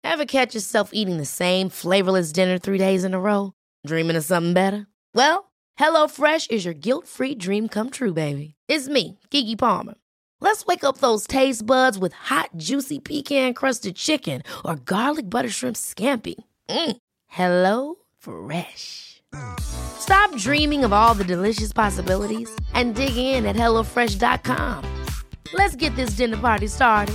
Ever catch yourself eating the same flavorless dinner 3 days in a row? Dreaming of something better? Well, HelloFresh is your guilt-free dream come true, baby. It's me, Keke Palmer. Let's wake up those taste buds with hot, juicy pecan-crusted chicken or garlic butter shrimp scampi. Hello Fresh. Stop dreaming of all the delicious possibilities and dig in at HelloFresh.com. Let's get this dinner party started.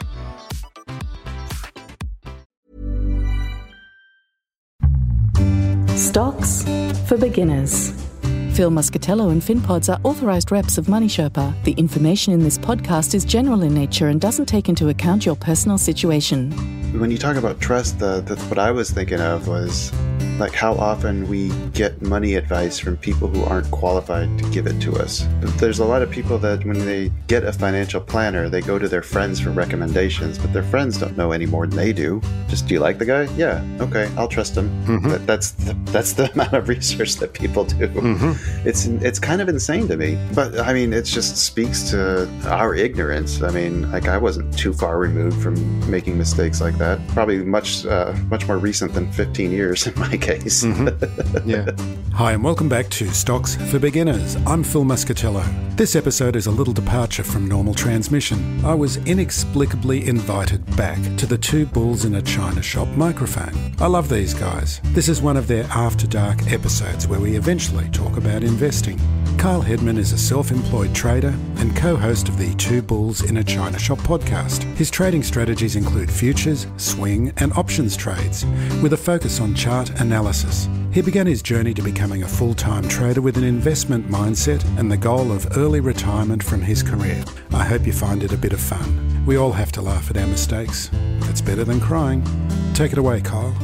Stocks for beginners. Phil Muscatello and FinPods are authorised reps of Money Sherpa. The information in this podcast is general in nature and doesn't take into account your personal situation. When you talk about trust, that's what I was thinking of was like how often we get money advice from people who aren't qualified to give it to us. There's a lot of people that when they get a financial planner, they go to their friends for recommendations, but their friends don't know any more than they do. Just, do you like the guy? Yeah, okay, I'll trust him. Mm-hmm. That's the amount of research that people do. Mm-hmm. It's kind of insane to me. But I mean, it just speaks to our ignorance. I mean, like I wasn't too far removed from making mistakes like that. Probably much more recent than 15 years in my case. Mm-hmm. Yeah. Hi, and welcome back to Stocks for Beginners. I'm Phil Muscatello. This episode is a little departure from normal transmission. I was inexplicably invited back to the Two Bulls in a China Shop microphone. I love these guys. This is one of their After Dark episodes where we eventually talk about investing. Kyle Hedman is a self-employed trader and co-host of the Two Bulls in a China Shop podcast. His trading strategies include futures, swing and options trades, with a focus on chart analysis. He began his journey to becoming a full-time trader with an investment mindset and the goal of early retirement from his career. I hope you find it a bit of fun. We all have to laugh at our mistakes. It's better than crying. Take it away, Kyle.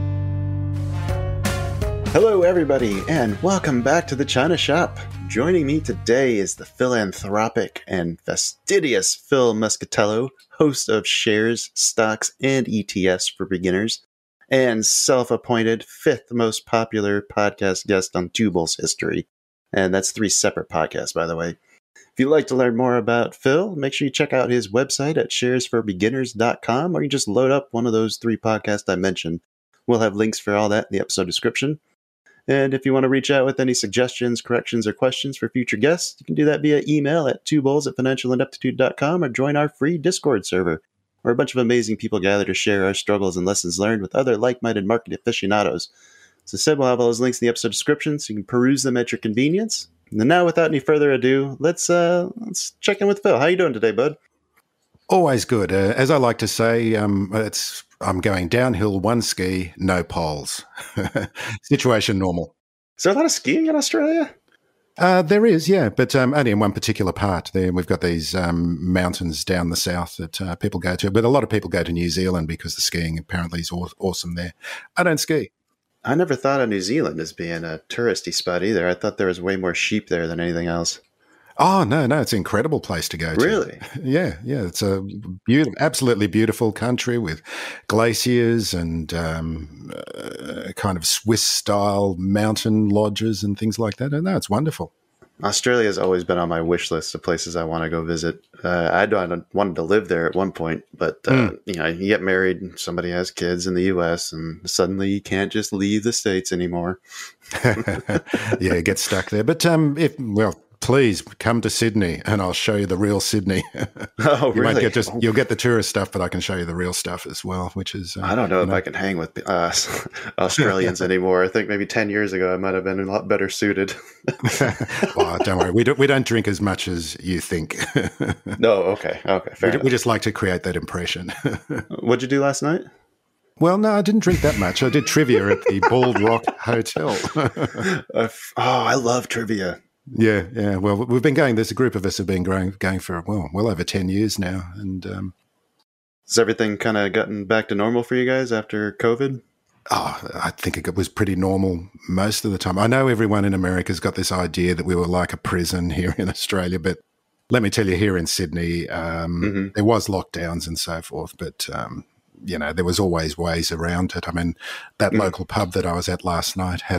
Hello, everybody, and welcome back to the China Shop. Joining me today is the philanthropic and fastidious Phil Muscatello, host of Shares, Stocks, and ETFs for Beginners, and self-appointed fifth most popular podcast guest on Two Bulls history. And that's 3 separate podcasts, by the way. If you'd like to learn more about Phil, make sure you check out his website at sharesforbeginners.com, or you just load up one of those 3 podcasts I mentioned. We'll have links for all that in the episode description. And if you want to reach out with any suggestions, corrections, or questions for future guests, you can do that via email at twobulls@financialineptitude.com or join our free Discord server, where a bunch of amazing people gather to share our struggles and lessons learned with other like-minded market aficionados. So said, we'll have all those links in the episode description so you can peruse them at your convenience. And now, without any further ado, let's check in with Phil. How you doing today, bud? Always good. As I like to say, I'm going downhill, one ski, no poles. Situation normal. Is there a lot of skiing in Australia? There is, yeah, but only in one particular part. There, we've got these mountains down the south that people go to. But a lot of people go to New Zealand because the skiing apparently is awesome there. I don't ski. I never thought of New Zealand as being a touristy spot either. I thought there was way more sheep there than anything else. Oh, no, it's an incredible place to go to. Really? Yeah. It's a absolutely beautiful country with glaciers and kind of Swiss-style mountain lodges and things like that. And no, it's wonderful. Australia has always been on my wish list of places I want to go visit. I wanted to live there at one point, but you get married and somebody has kids in the U.S. and suddenly you can't just leave the States anymore. Yeah, get stuck there. But please come to Sydney and I'll show you the real Sydney. Oh, really? You'll get the tourist stuff, but I can show you the real stuff as well, which is... I don't know if I can hang with Australians anymore. I think maybe 10 years ago I might have been a lot better suited. Oh, don't worry. We don't drink as much as you think. No, okay. Fair enough. We just like to create that impression. What'd you do last night? Well, no, I didn't drink that much. I did trivia at the Bald Rock Hotel. I love trivia. Yeah. Well, we've been going. There's a group of us have been going for well over 10 years now, and has everything kind of gotten back to normal for you guys after COVID? Oh, I think it was pretty normal most of the time. I know everyone in America's got this idea that we were like a prison here in Australia, but let me tell you, here in Sydney, there was lockdowns and so forth, but there was always ways around it. I mean, that local pub that I was at last night had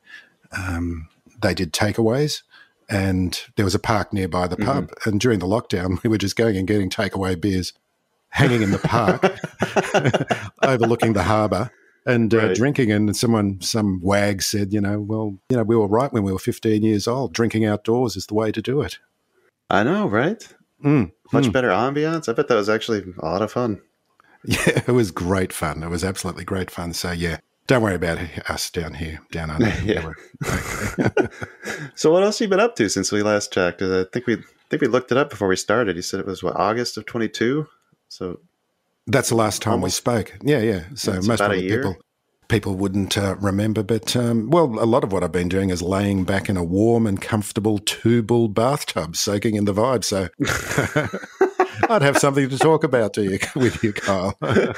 they did takeaways. And there was a park nearby the pub. And during the lockdown, we were just going and getting takeaway beers. hanging in the park, overlooking the harbour, and drinking. And some wag said, we were right when we were 15 years old. Drinking outdoors is the way to do it. I know, right? Much better ambiance. I bet that was actually a lot of fun. Yeah, it was great fun. It was absolutely great fun. So, yeah, don't worry about us down here, down under. Yeah. Okay. So what else have you been up to since we last checked? I think we looked it up before we started. You said it was, August of 22? So that's the last time we spoke. Yeah. So most probably people wouldn't remember. But, a lot of what I've been doing is laying back in a warm and comfortable two-bull bathtub, soaking in the vibe. So I'd have something to talk about with you, Kyle.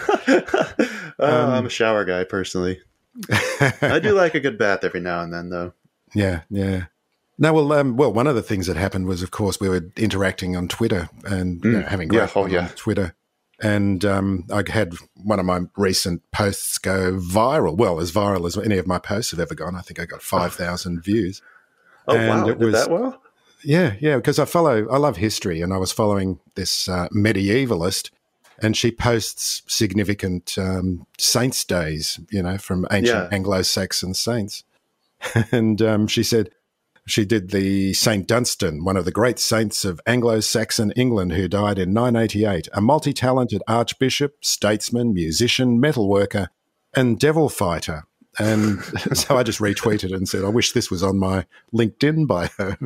I'm a shower guy, personally. I do like a good bath every now and then, though. Yeah. No, one of the things that happened was, of course, we were interacting on Twitter and having great fun on Twitter. And I had one of my recent posts go viral. Well, as viral as any of my posts have ever gone. I think I got 5,000 views. Oh, and wow. Did that well? Yeah, because I love history, and I was following this medievalist, and she posts significant saints' days, from ancient Anglo-Saxon saints. And she said, she did the St. Dunstan, one of the great saints of Anglo-Saxon England, who died in 988, a multi-talented archbishop, statesman, musician, metalworker, and devil fighter. And so I just retweeted it and said, I wish this was on my LinkedIn bio.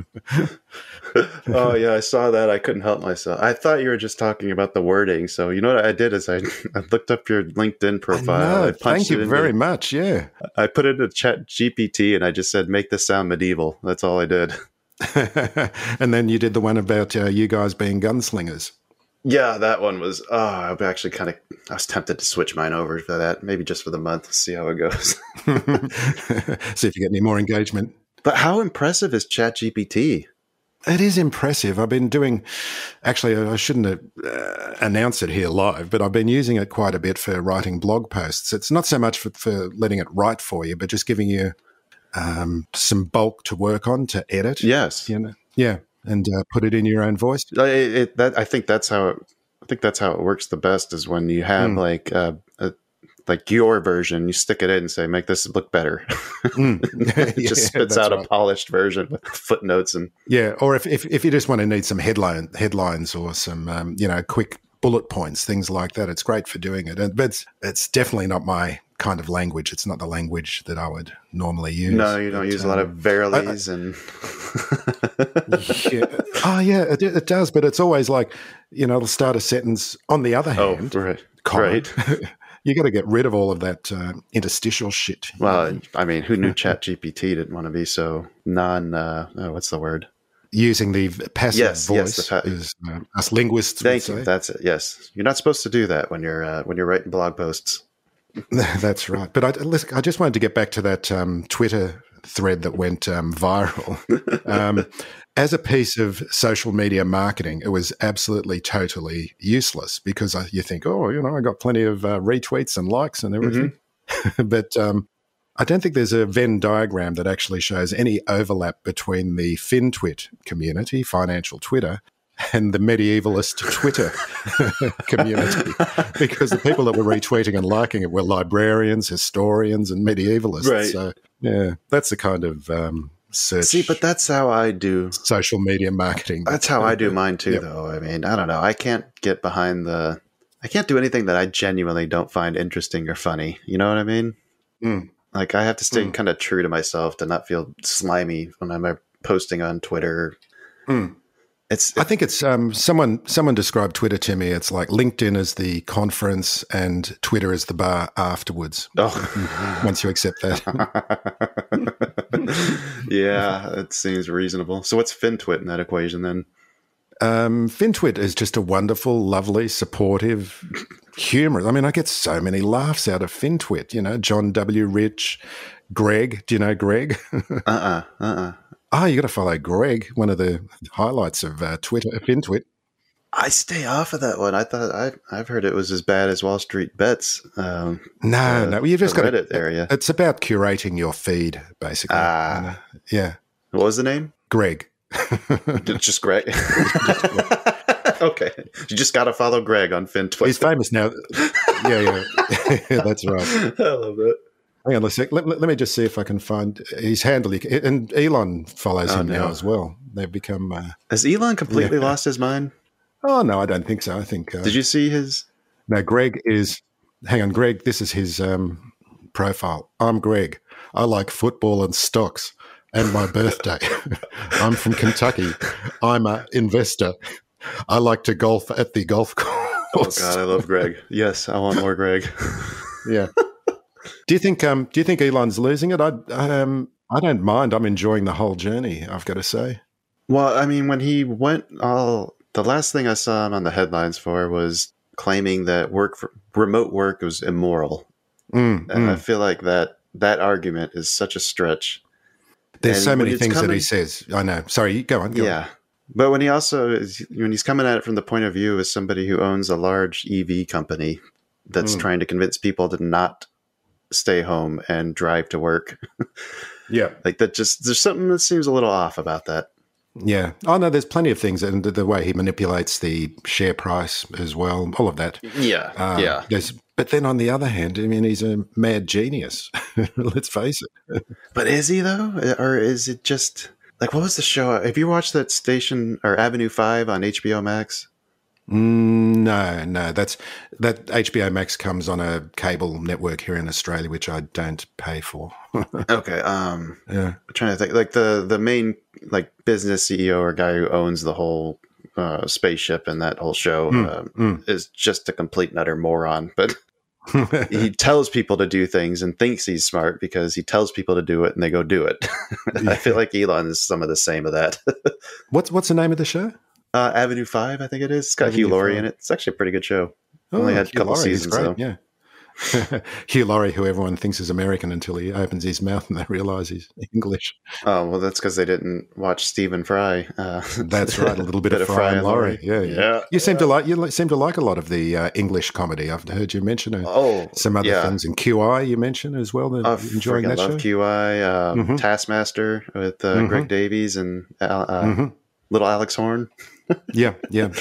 Oh, yeah, I saw that. I couldn't help myself. I thought you were just talking about the wording. So you know what I did is I looked up your LinkedIn profile. Thank you very much, yeah. I put it into Chat GPT and I just said, make this sound medieval. That's all I did. And then you did the one about you guys being gunslingers. Yeah, that one was, I was tempted to switch mine over for that, maybe just for the month, see how it goes. See if you get any more engagement. But how impressive is ChatGPT? It is impressive. I've been doing, actually, I shouldn't have announced it here live, but I've been using it quite a bit for writing blog posts. It's not so much for letting it write for you, but just giving you some bulk to work on, to edit. Yes. Yeah. And put it in your own voice. I think that's how it works the best, is when you have like your version, you stick it in and say, make this look better. It just spits out a polished version with footnotes and or if you just want to need some headlines or some quick bullet points, things like that, it's great for doing it. But it's definitely not my kind of language. It's not the language that I would normally use. No, you don't use a lot of verilies and it does, but it's always like, it'll start a sentence. On the other hand, right. You got to get rid of all of that interstitial shit. Well, I mean, who knew ChatGPT didn't want to be so what's the word? Using the passive voice, us linguists would say. That's it. Yes, you're not supposed to do that when you're writing blog posts. That's right. But I just wanted to get back to that Twitter thread that went viral. As a piece of social media marketing, it was absolutely, totally useless, because you think, I got plenty of retweets and likes and everything. Mm-hmm. But I don't think there's a Venn diagram that actually shows any overlap between the FinTwit community, financial Twitter, and the medievalist Twitter community, because the people that were retweeting and liking it were librarians, historians, and medievalists. Right. So, yeah, that's the kind of search. See, but that's how I do social media marketing. That's how I do mine too, though. I mean, I don't know. I can't get behind I can't do anything that I genuinely don't find interesting or funny. You know what I mean? Mm. Like, I have to stay kind of true to myself to not feel slimy when I'm posting on Twitter. Mm. I think it's someone described Twitter to me. It's like LinkedIn is the conference and Twitter is the bar afterwards. Oh. Once you accept that. Yeah, it seems reasonable. So what's FinTwit in that equation then? FinTwit is just a wonderful, lovely, supportive, humorous. I mean, I get so many laughs out of FinTwit. John W. Rich, Greg. Do you know Greg? Oh, you got to follow Greg, one of the highlights of Twitter, FinTwit. I stay off of that one. I thought I've heard it was as bad as Wall Street Bets. No, you've just got Reddit area. It's about curating your feed, basically. Yeah. What was the name? Greg. Just Greg. Okay. You just got to follow Greg on FinTwit. He's famous now. Yeah. That's right. I love that. Hang on a sec. Let me just see if I can find his handle. And Elon follows him now as well. They've become... Has Elon completely lost his mind? Oh, no, I don't think so. I think... Did you see his... No, Greg is... Hang on, Greg, this is his profile. I'm Greg. I like football and stocks and my birthday. I'm from Kentucky. I'm an investor. I like to golf at the golf course. Oh, God, I love Greg. Yes, I want more Greg. Yeah. Do you think Elon's losing it? I don't mind. I'm enjoying the whole journey, I've got to say. Well, I mean, when he went the last thing I saw him on the headlines for was claiming that remote work was immoral. I feel like that argument is such a stretch. There's so many things that he says. I know. Sorry, go on. Yeah. But when he's coming at it from the point of view as somebody who owns a large EV company that's trying to convince people to not stay home and drive to work. Yeah. Like that there's something that seems a little off about that. Yeah. Oh, no, there's plenty of things. And the way he manipulates the share price as well, all of that. Yeah. But then on the other hand, I mean, he's a mad genius. Let's face it. But is he, though? Or is it just... Like, what was the show? Have you watched that station or Avenue 5 on HBO Max? No. That HBO Max comes on a cable network here in Australia, which I don't pay for. Okay. Yeah. I'm trying to think. Like the main like business CEO or guy who owns the whole spaceship and that whole show is just a complete and utter moron. But he tells people to do things and thinks he's smart because he tells people to do it and they go do it. I feel like Elon is some of the same of that. What's the name of the show? Avenue 5, I think it is. It's got Hugh Laurie in it. It's actually a pretty good show. Only had a couple seasons, though. Yeah. Hugh Laurie, who everyone thinks is American until he opens his mouth and they realize he's English. Oh, well, that's because they didn't watch Stephen Fry. That's right, a little bit of Fry and Laurie. Yeah. You seem to like a lot of the English comedy. I've heard you mention some other things. And QI you mentioned as well. Enjoying that show? I love QI. Taskmaster with Greg Davies and little Alex Horn. Yeah.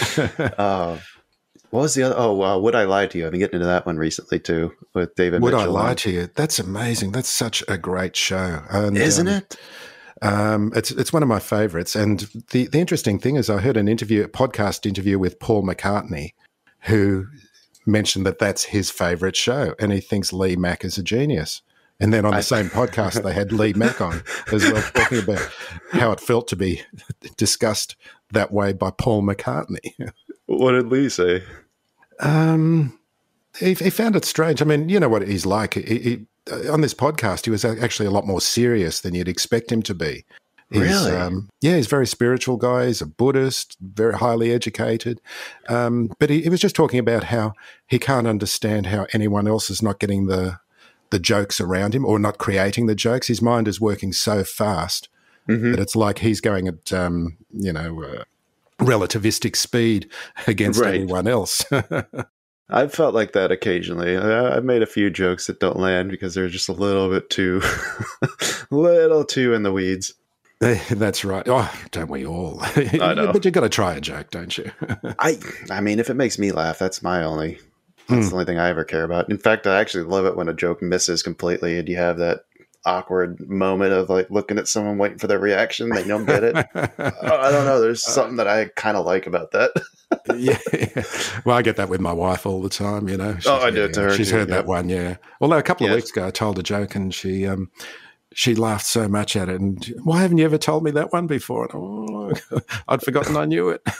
What was the other? Would I Lie to You? I've been getting into that one recently too with David Mitchell. Would I Lie to You? That's amazing. That's such a great show. And, isn't it? It's one of my favorites. And the interesting thing is I heard a podcast interview with Paul McCartney, who mentioned that that's his favorite show and he thinks Lee Mack is a genius. And then on the same podcast, they had Lee Mack on as well, talking about how it felt to be discussed that way by Paul McCartney. What did Lee say? He found it strange. I mean, you know what he's like. He, on this podcast, he was actually a lot more serious than you'd expect him to be. Really? He's a very spiritual guy. He's a Buddhist, very highly educated. But he was just talking about how he can't understand how anyone else is not getting the jokes around him or not creating the jokes. His mind is working so fast that it's like he's going at, relativistic speed against anyone else. I've felt like that occasionally. I've made a few jokes that don't land because they're just a little bit too, in the weeds. That's right. Oh, don't we all? I know. But you got to try a joke, don't you? I mean, if it makes me laugh, that's the only thing I ever care about. In fact, I actually love it when a joke misses completely and you have that awkward moment of like looking at someone waiting for their reaction. They don't get it. I don't know. There's something that I kind of like about that. Yeah. Well, I get that with my wife all the time, you know. I do it to her. She's heard that one, yeah. Although a couple of weeks ago I told a joke and she laughed so much at it. And why haven't you ever told me that one before? And, I'd forgotten I knew it.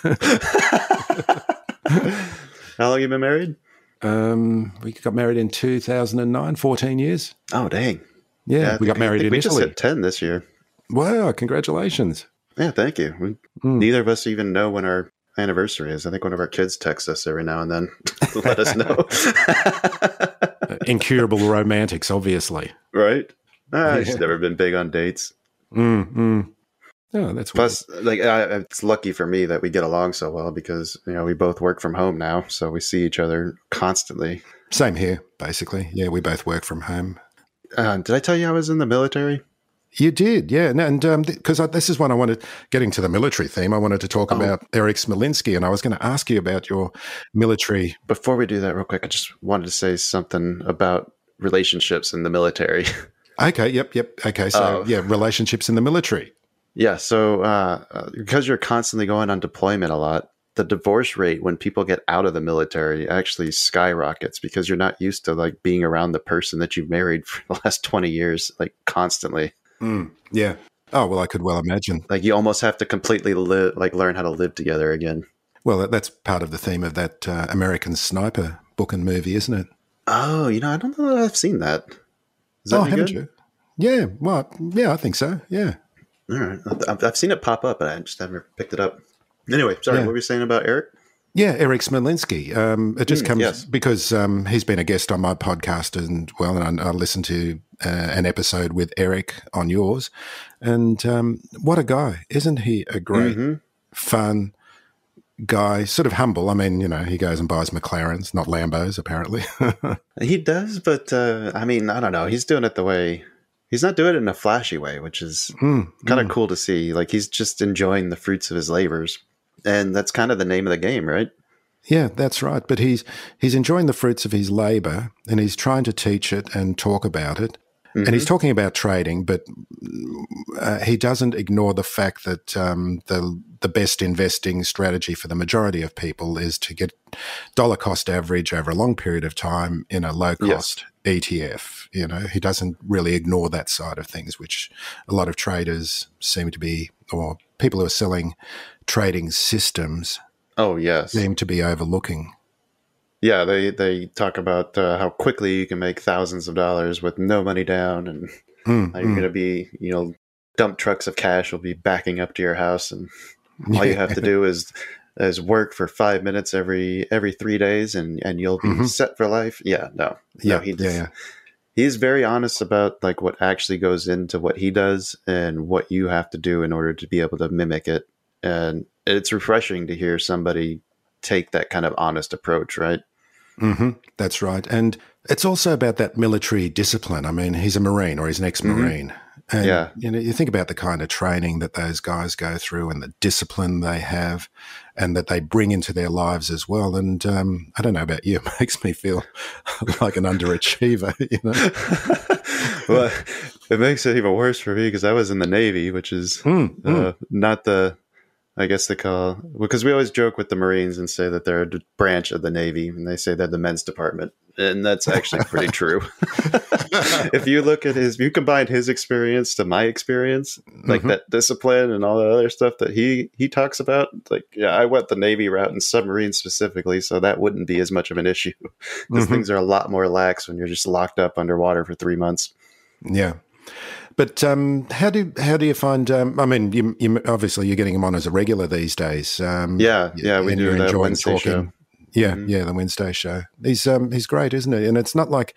How long have you been married? We got married in 2009, 14 years. Oh, dang. Yeah, we got married in Italy. We just hit 10 this year. Wow, congratulations. Yeah, thank you. Neither of us even know when our anniversary is. I think one of our kids texts us every now and then to let us know. Incurable romantics, obviously. Right? She's never been big on dates. Oh, that's plus, it's lucky for me that we get along so well because we both work from home now, so we see each other constantly. Same here, basically. Yeah, we both work from home. Did I tell you I was in the military? You did, yeah. And because this is one I wanted, getting to the military theme, I wanted to talk about Eric Smolinski, and I was going to ask you about your military. Before we do that real quick, I just wanted to say something about relationships in the military. Okay, yep. Okay, so relationships in the military. Yeah, so because you're constantly going on deployment a lot, the divorce rate when people get out of the military actually skyrockets because you're not used to like being around the person that you've married for the last 20 years, like constantly. Yeah. Oh, well, I could well imagine. Like you almost have to completely learn how to live together again. Well, that's part of the theme of that American Sniper book and movie, isn't it? Oh, I don't know that I've seen that. Is that haven't you? Yeah, well, yeah, I think so, yeah. All right. I've seen it pop up, but I just haven't picked it up. Anyway, sorry, what were you saying about Eric? Yeah, Eric Smolinski. It just comes because he's been a guest on my podcast, and I listened to an episode with Eric on yours, and what a guy! Isn't he a great, fun guy? Sort of humble. I mean, he goes and buys McLarens, not Lambos, apparently. He does, but I don't know. He's doing it the way. He's not doing it in a flashy way, which is kind of cool to see. Like he's just enjoying the fruits of his labors. And that's kind of the name of the game, right? Yeah, that's right. But he's enjoying the fruits of his labor, and he's trying to teach it and talk about it. And he's talking about trading, but he doesn't ignore the fact that the best investing strategy for the majority of people is to get dollar cost average over a long period of time in a low cost ETF. He doesn't really ignore that side of things, which a lot of traders seem to be, or people who are selling trading systems seem to be overlooking. Yeah, they talk about how quickly you can make thousands of dollars with no money down, and how you're going to be, dump trucks of cash will be backing up to your house, and all you have to do is work for 5 minutes every 3 days, and you'll be set for life. He's very honest about like what actually goes into what he does and what you have to do in order to be able to mimic it, and it's refreshing to hear somebody take that kind of honest approach, right? That's right. And it's also about that military discipline. I mean, he's a Marine, or he's an ex-Marine. And, you think about the kind of training that those guys go through and the discipline they have and that they bring into their lives as well. And I don't know about you, it makes me feel like an underachiever, Well, it makes it even worse for me because I was in the Navy, which is not the... I guess they call, because we always joke with the Marines and say that they're a branch of the Navy, and they say they're the men's department. And that's actually pretty true. If you look at you combine his experience to my experience, like that discipline and all the other stuff that he talks about, I went the Navy route and submarines specifically, so that wouldn't be as much of an issue because things are a lot more lax when you're just locked up underwater for 3 months. Yeah. But how do you find? I mean, you obviously you're getting him on as a regular these days. We do that Wednesday show. Yeah, the Wednesday show. He's great, isn't he? And it's not like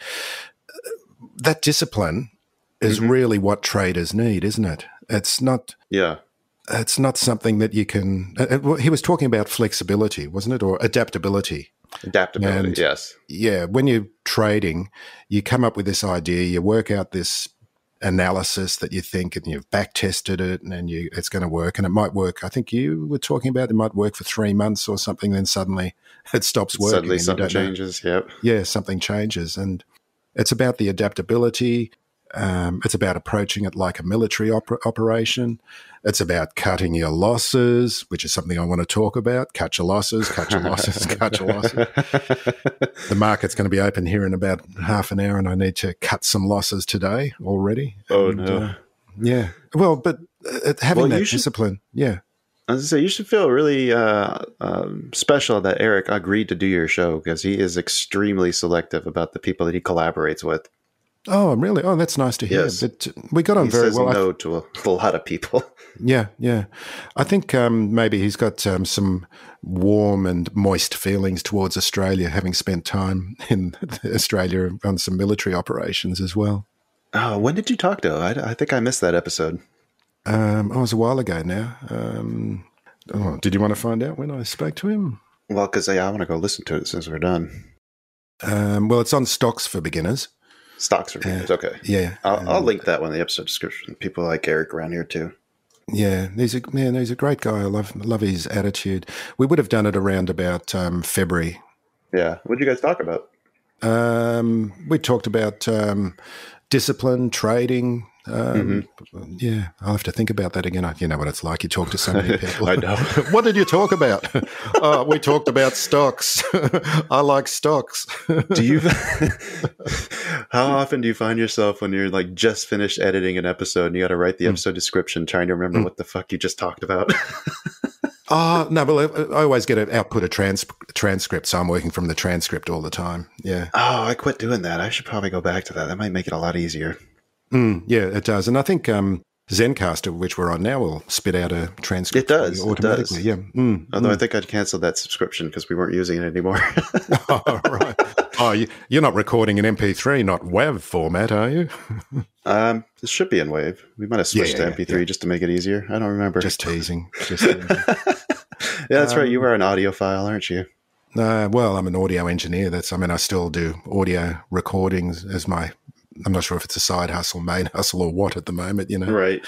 that discipline is really what traders need, isn't it? It's not. Yeah. It's not something that you can. He was talking about flexibility, wasn't it, or adaptability? Adaptability, yes. Yeah, when you're trading, you come up with this idea, you work out this analysis that you think, and you've back tested it, and it's going to work, and it might work. I think you were talking about it might work for 3 months or something, then suddenly it stops working. Suddenly something changes. Yep. Yeah, something changes, and it's about the adaptability. It's about approaching it like a military operation. It's about cutting your losses, which is something I want to talk about. Cut your losses, cut your losses, cut your losses. The market's going to be open here in about half an hour, and I need to cut some losses today already. No. Yeah. Well, but having that discipline, yeah. I was going to say, you should feel really special that Eric agreed to do your show because he is extremely selective about the people that he collaborates with. Oh, really? Oh, that's nice to hear. Yes. But we got on very well. He says no to a lot of people. Yeah. I think maybe he's got some warm and moist feelings towards Australia, having spent time in Australia on some military operations as well. Oh, when did you talk to him? I think I missed that episode. It was a while ago now. Did you want to find out when I spoke to him? Well, because I want to go listen to it since we're done. Well, it's on Stocks for Beginners. Stocks Reviews. Okay. Yeah. I'll link that one in the episode description. People like Eric around here too. Yeah, he's a great guy. I love his attitude. We would have done it around about February. Yeah. What did you guys talk about? We talked about discipline, trading. Yeah, I'll have to think about that again. You know what it's like. You talk to so many people. I know. What did you talk about? Oh, we talked about stocks. I like stocks. Do you? How often do you find yourself when you're like just finished editing an episode and you got to write the episode description, trying to remember what the fuck you just talked about? Oh, no, but I always get an output a transcript, so I'm working from the transcript all the time. Yeah. Oh, I quit doing that. I should probably go back to that. That might make it a lot easier. Yeah, it does. And I think Zencaster, which we're on now, will spit out a transcript. It does automatically. It does. Yeah. Although I think I'd canceled that subscription because we weren't using it anymore. Oh, right. Oh, you're not recording in MP3, not WAV format, are you? This should be in WAV. We might have switched to MP3 just to make it easier. I don't remember. Just teasing. Yeah, that's right. You are an audiophile, aren't you? Well, I'm an audio engineer. I still do audio recordings as my. I'm not sure if it's a side hustle, main hustle, or what at the moment. You know, right.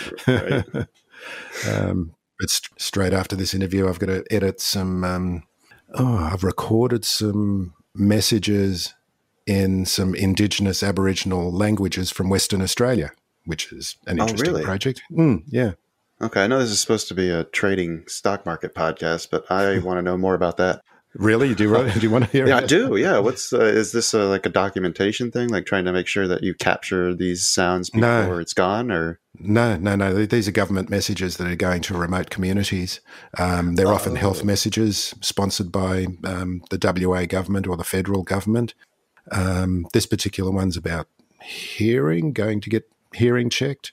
But straight after this interview, I've got to edit some. I've recorded some messages in some Indigenous Aboriginal languages from Western Australia, which is an interesting project. Yeah. Okay, I know this is supposed to be a trading stock market podcast, but I want to know more about that. Really? Do you want to hear? Yeah, I do. Yeah. What's is this like a documentation thing, like trying to make sure that you capture these sounds before it's gone, or no? These are government messages that are going to remote communities. They're often health messages sponsored by the WA government or the federal government. This particular one's about hearing, going to get hearing checked.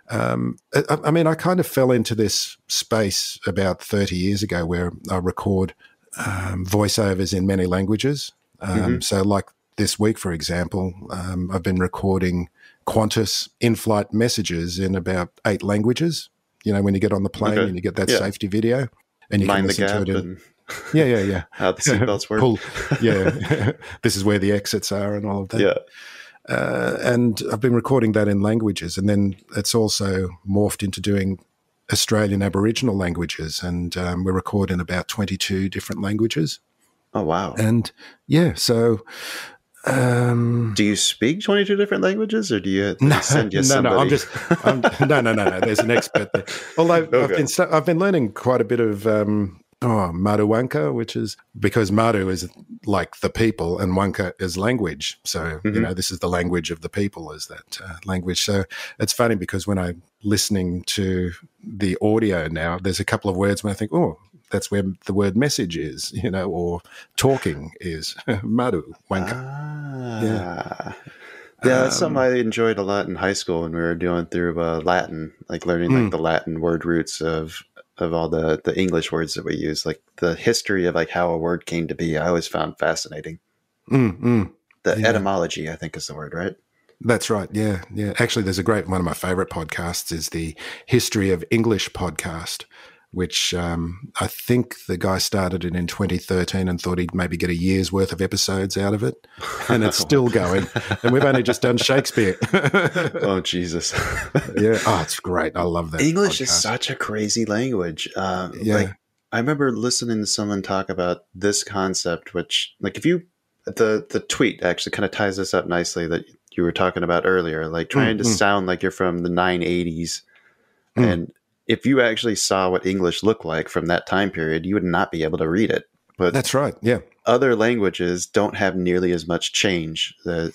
I mean, I kind of fell into this space about 30 years ago where I record voiceovers in many languages. So like this week, for example, I've been recording Qantas in-flight messages in about 8 languages. You know, when you get on the plane and you get that safety video. And you mind can listen the gap to it and yeah. how the seatbelts work. This is where the exits are and all of that. Yeah. And I've been recording that in languages, and then it's also morphed into doing Australian Aboriginal languages, and we record in about 22 different languages. Oh, wow. And yeah, so... do you speak 22 different languages, or do you send you somebody? No. There's an expert there. Although I've been learning quite a bit of Maruwanka, which is because Maru is like the people and Wanka is language. So, you know, this is the language of the people, is that language. So it's funny because when I'm listening to the audio now, there's a couple of words when I think, oh, that's where the word message is, you know, or talking is Maru Wanka. Yeah, that's something I enjoyed a lot in high school when we were going through Latin, like learning like the Latin word roots of all the English words that we use, like the history of like how a word came to be. I always found fascinating. The etymology, I think, is the word, right? That's right. Yeah. Actually, there's one of my favorite podcasts is the History of English podcast, which I think the guy started it in 2013 and thought he'd maybe get a year's worth of episodes out of it. And it's still going. And we've only just done Shakespeare. Oh, Jesus. Yeah. Oh, it's great. I love that. English is such a crazy language. Like, I remember listening to someone talk about this concept, which, like, if you, the tweet actually kind of ties this up nicely that you were talking about earlier, like trying to sound like you're from the 980s. And if you actually saw what English looked like from that time period, you would not be able to read it. But that's right. Yeah. Other languages don't have nearly as much change. They're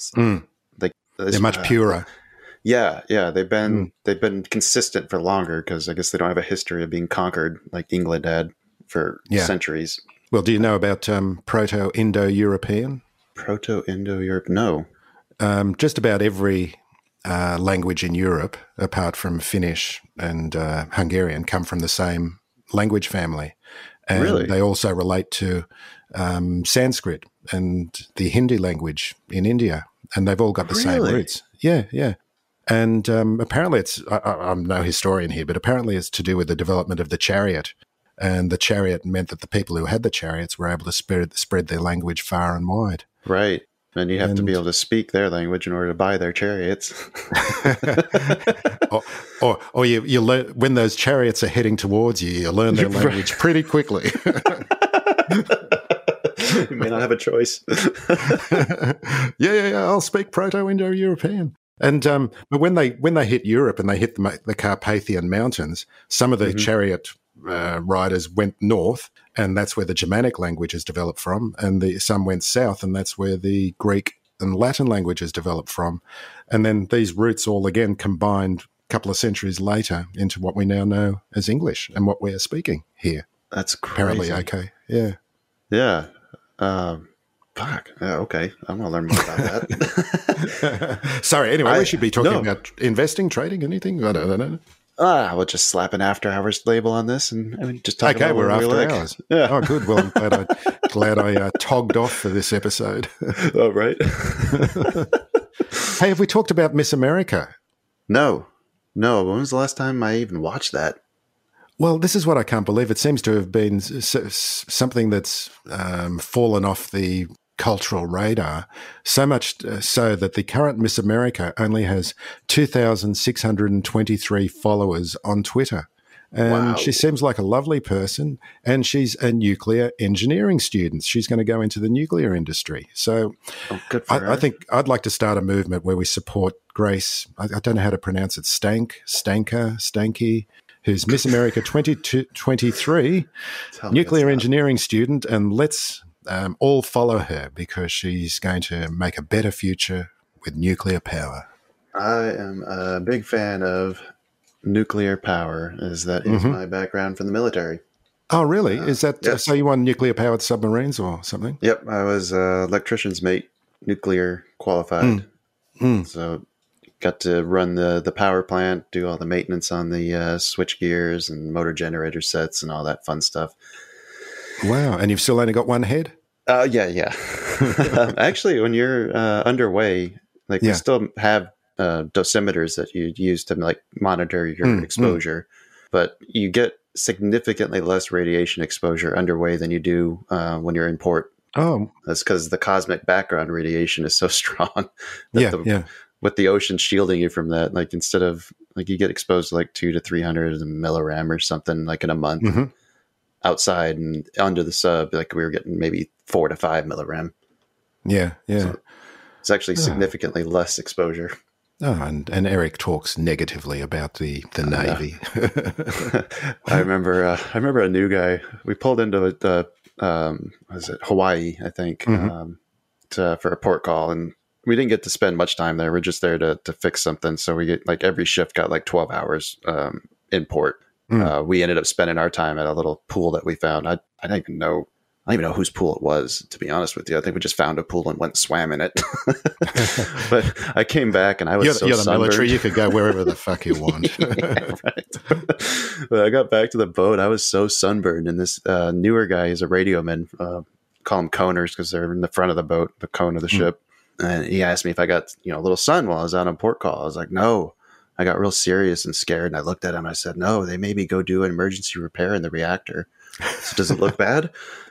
much purer. Yeah. They've been consistent for longer because I guess they don't have a history of being conquered like England had for centuries. Well, do you know about Proto-Indo-European? Proto-Indo-Europe? No. Just about every language in Europe, apart from Finnish and Hungarian, come from the same language family. And really? They also relate to Sanskrit and the Hindi language in India, and they've all got the same roots. Yeah. And apparently I'm no historian here, but apparently it's to do with the development of the chariot. And the chariot meant that the people who had the chariots were able to spread their language far and wide. Right. And you have to be able to speak their language in order to buy their chariots. or you learn when those chariots are heading towards you, you learn their language pretty quickly. You may not have a choice. Yeah. I'll speak Proto-Indo-European. And but when they hit Europe and they hit the Carpathian Mountains, some of the chariot riders went north, and that's where the Germanic languages developed from, and some went south, and that's where the Greek and Latin languages developed from. And then these roots all again combined a couple of centuries later into what we now know as English and what we are speaking here. That's crazy. Apparently, okay. Yeah. Yeah. Fuck. Okay. I'm going to learn more about that. Sorry. Anyway, we should be talking about investing, trading, anything. I don't know. We'll just slap an after hours label on this and just talk about we're what after we like. hours. Yeah. Oh, good. Well, I'm glad I togged off for this episode. Oh, right. Hey, have we talked about Miss America? No. When was the last time I even watched that? Well, this is what I can't believe. It seems to have been something that's fallen off the cultural radar, so much so that the current Miss America only has 2,623 followers on Twitter. And she seems like a lovely person, and she's a nuclear engineering student. She's going to go into the nuclear industry. So good for her. I think I'd like to start a movement where we support Grace. I don't know how to pronounce it. Stanky, who's Miss America 2023, nuclear engineering student, and let's all follow her because she's going to make a better future with nuclear power. I am a big fan of nuclear power, as that is my background from the military. Oh, really? Is that yes. So you won nuclear-powered submarines or something? Yep, I was electrician's mate, nuclear qualified. So got to run the power plant, do all the maintenance on the switch gears and motor generator sets and all that fun stuff. Wow, and you've still only got one head? Yeah. Actually, when you're underway, we still have dosimeters that you use to monitor your exposure, but you get significantly less radiation exposure underway than you do when you're in port. Oh, that's because the cosmic background radiation is so strong. With the ocean shielding you from that, instead of you get exposed to 200 to 300 millirem or something in a month outside, and under the sub, we were getting maybe 4 to 5 millirem. Yeah. So it's actually significantly less exposure. Oh, and Eric talks negatively about the Navy. I remember a new guy. We pulled into Hawaii, I think, for a port call, and we didn't get to spend much time there. We're just there to fix something. So we get every shift got 12 hours in port. We ended up spending our time at a little pool that we found. I don't even know whose pool it was, to be honest with you. I think we just found a pool and went and swam in it. But I came back and I was you're the sunburned. Military. You could go wherever the fuck you want. Yeah, right. But I got back to the boat. I was so sunburned. And this newer guy is a radioman. Call them coners because they're in the front of the boat, the cone of the ship. And he asked me if I got a little sun while I was out on port call. I was like, no. I got real serious and scared. And I looked at him. I said, no, they made me go do an emergency repair in the reactor. So does it look bad?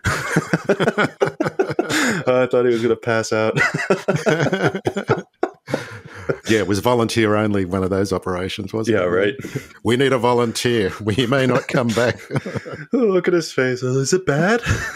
I thought he was going to pass out. Yeah, it was volunteer only, one of those operations, wasn't it? Yeah, right. We need a volunteer. We may not come back. Oh, look at his face. Oh, is it bad?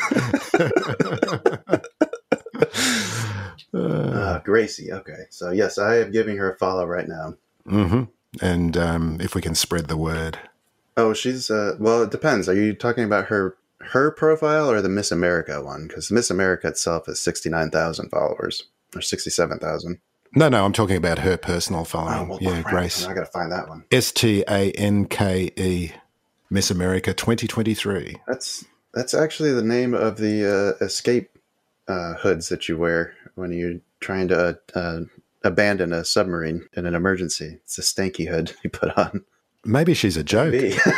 Gracie. Okay. So, yes, I am giving her a follow right now. And if we can spread the word. Oh, she's, well, it depends. Are you talking about her profile or the Miss America one? Because Miss America itself is 69,000 followers, or 67,000. No, I'm talking about her personal following. Oh, well, Grace. I got to find that one. STANKE, Miss America 2023. That's actually the name of the escape hoods that you wear when you're trying to abandon a submarine in an emergency. It's a stanky hood you put on. Maybe she's a joke.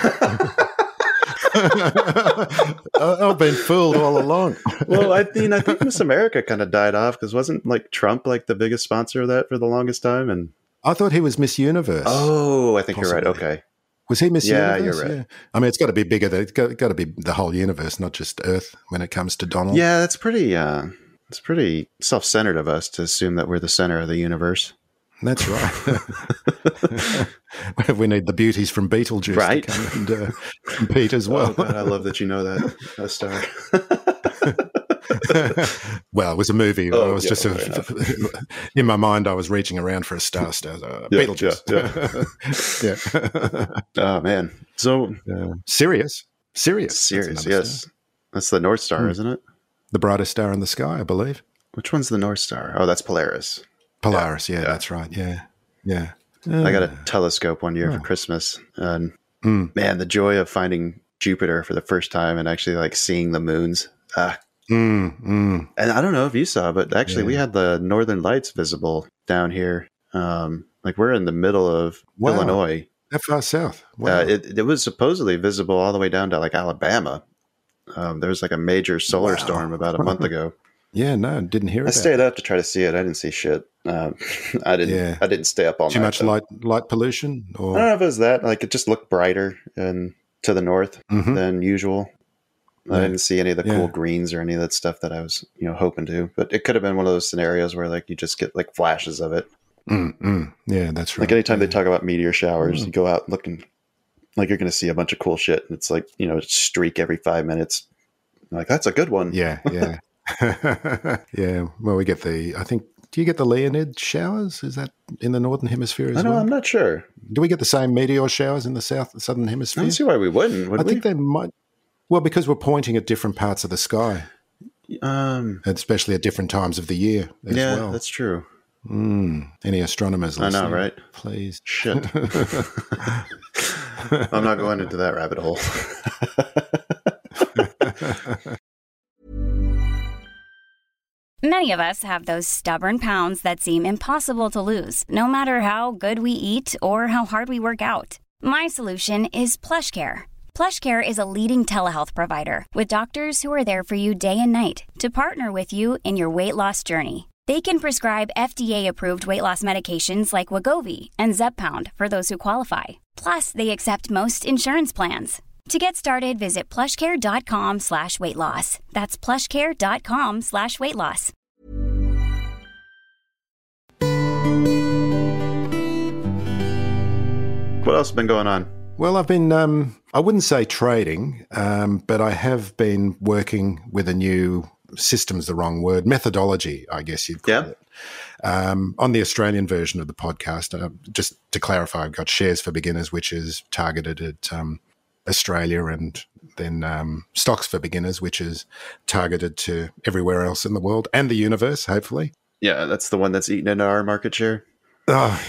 I've been fooled all along. Well, I think Miss America kind of died off because wasn't Trump the biggest sponsor of that for the longest time? And I thought he was Miss Universe. Oh, I think you're right. Okay. Was he Miss Universe? Yeah, you're right. Yeah. I mean, it's got to be bigger. It's got to be the whole universe, not just Earth when it comes to Donald. Yeah, that's pretty It's pretty self-centered of us to assume that we're the center of the universe. That's right. We need the beauties from Beetlejuice right? to come and compete as well. Oh, God, I love that you know that star. Well, it was a movie. Oh, I was just in my mind. I was reaching around for a star. Beetlejuice. Yeah. Oh man. So Sirius. Yes. That's the North Star, isn't it? The brightest star in the sky, I believe. Which one's the North Star? Oh, that's Polaris. Polaris. Yeah, that's right. Yeah. I got a telescope one year for Christmas, and man, the joy of finding Jupiter for the first time and actually like seeing the moons. And I don't know if you saw, but actually we had the Northern Lights visible down here. Like we're in the middle of Illinois. That far south. Wow. It was supposedly visible all the way down to like Alabama. There was like a major solar storm about a month ago. Yeah, no, didn't hear it. I stayed up to try to see it. I didn't see shit. I didn't stay up all night. Too much light pollution? Or? I don't know if it was that. Like it just looked brighter and to the north than usual. I didn't see any of the cool greens or any of that stuff that I was, hoping to. But it could have been one of those scenarios where like you just get like flashes of it. Yeah, that's right. Like anytime they talk about meteor showers, you go out looking like you're going to see a bunch of cool shit, and it's like a streak every 5 minutes. Like that's a good one. Yeah. Yeah. Well, we get I think. Do you get the Leonid showers? Is that in the northern hemisphere as well? I'm not sure. Do we get the same meteor showers in the southern hemisphere? I don't see why we wouldn't. I think they might. Well, because we're pointing at different parts of the sky, especially at different times of the year as well. Yeah, that's true. Any astronomers listening? I know, right? Please. Shit. I'm not going into that rabbit hole. Many of us have those stubborn pounds that seem impossible to lose, no matter how good we eat or how hard we work out. My solution is PlushCare. PlushCare is a leading telehealth provider with doctors who are there for you day and night to partner with you in your weight loss journey. They can prescribe FDA-approved weight loss medications like Wegovy and Zepbound for those who qualify. Plus, they accept most insurance plans. To get started, visit plushcare.com/weightloss. That's plushcare.com/weightloss. What else has been going on? Well, I've been, I wouldn't say trading, but I have been working with a new, system's the wrong word, methodology, I guess you'd call it. On the Australian version of the podcast, just to clarify, I've got Shares for Beginners, which is targeted at Australia, and then Stocks for Beginners, which is targeted to everywhere else in the world and the universe, hopefully. Yeah, that's the one that's eaten into our market share. Oh,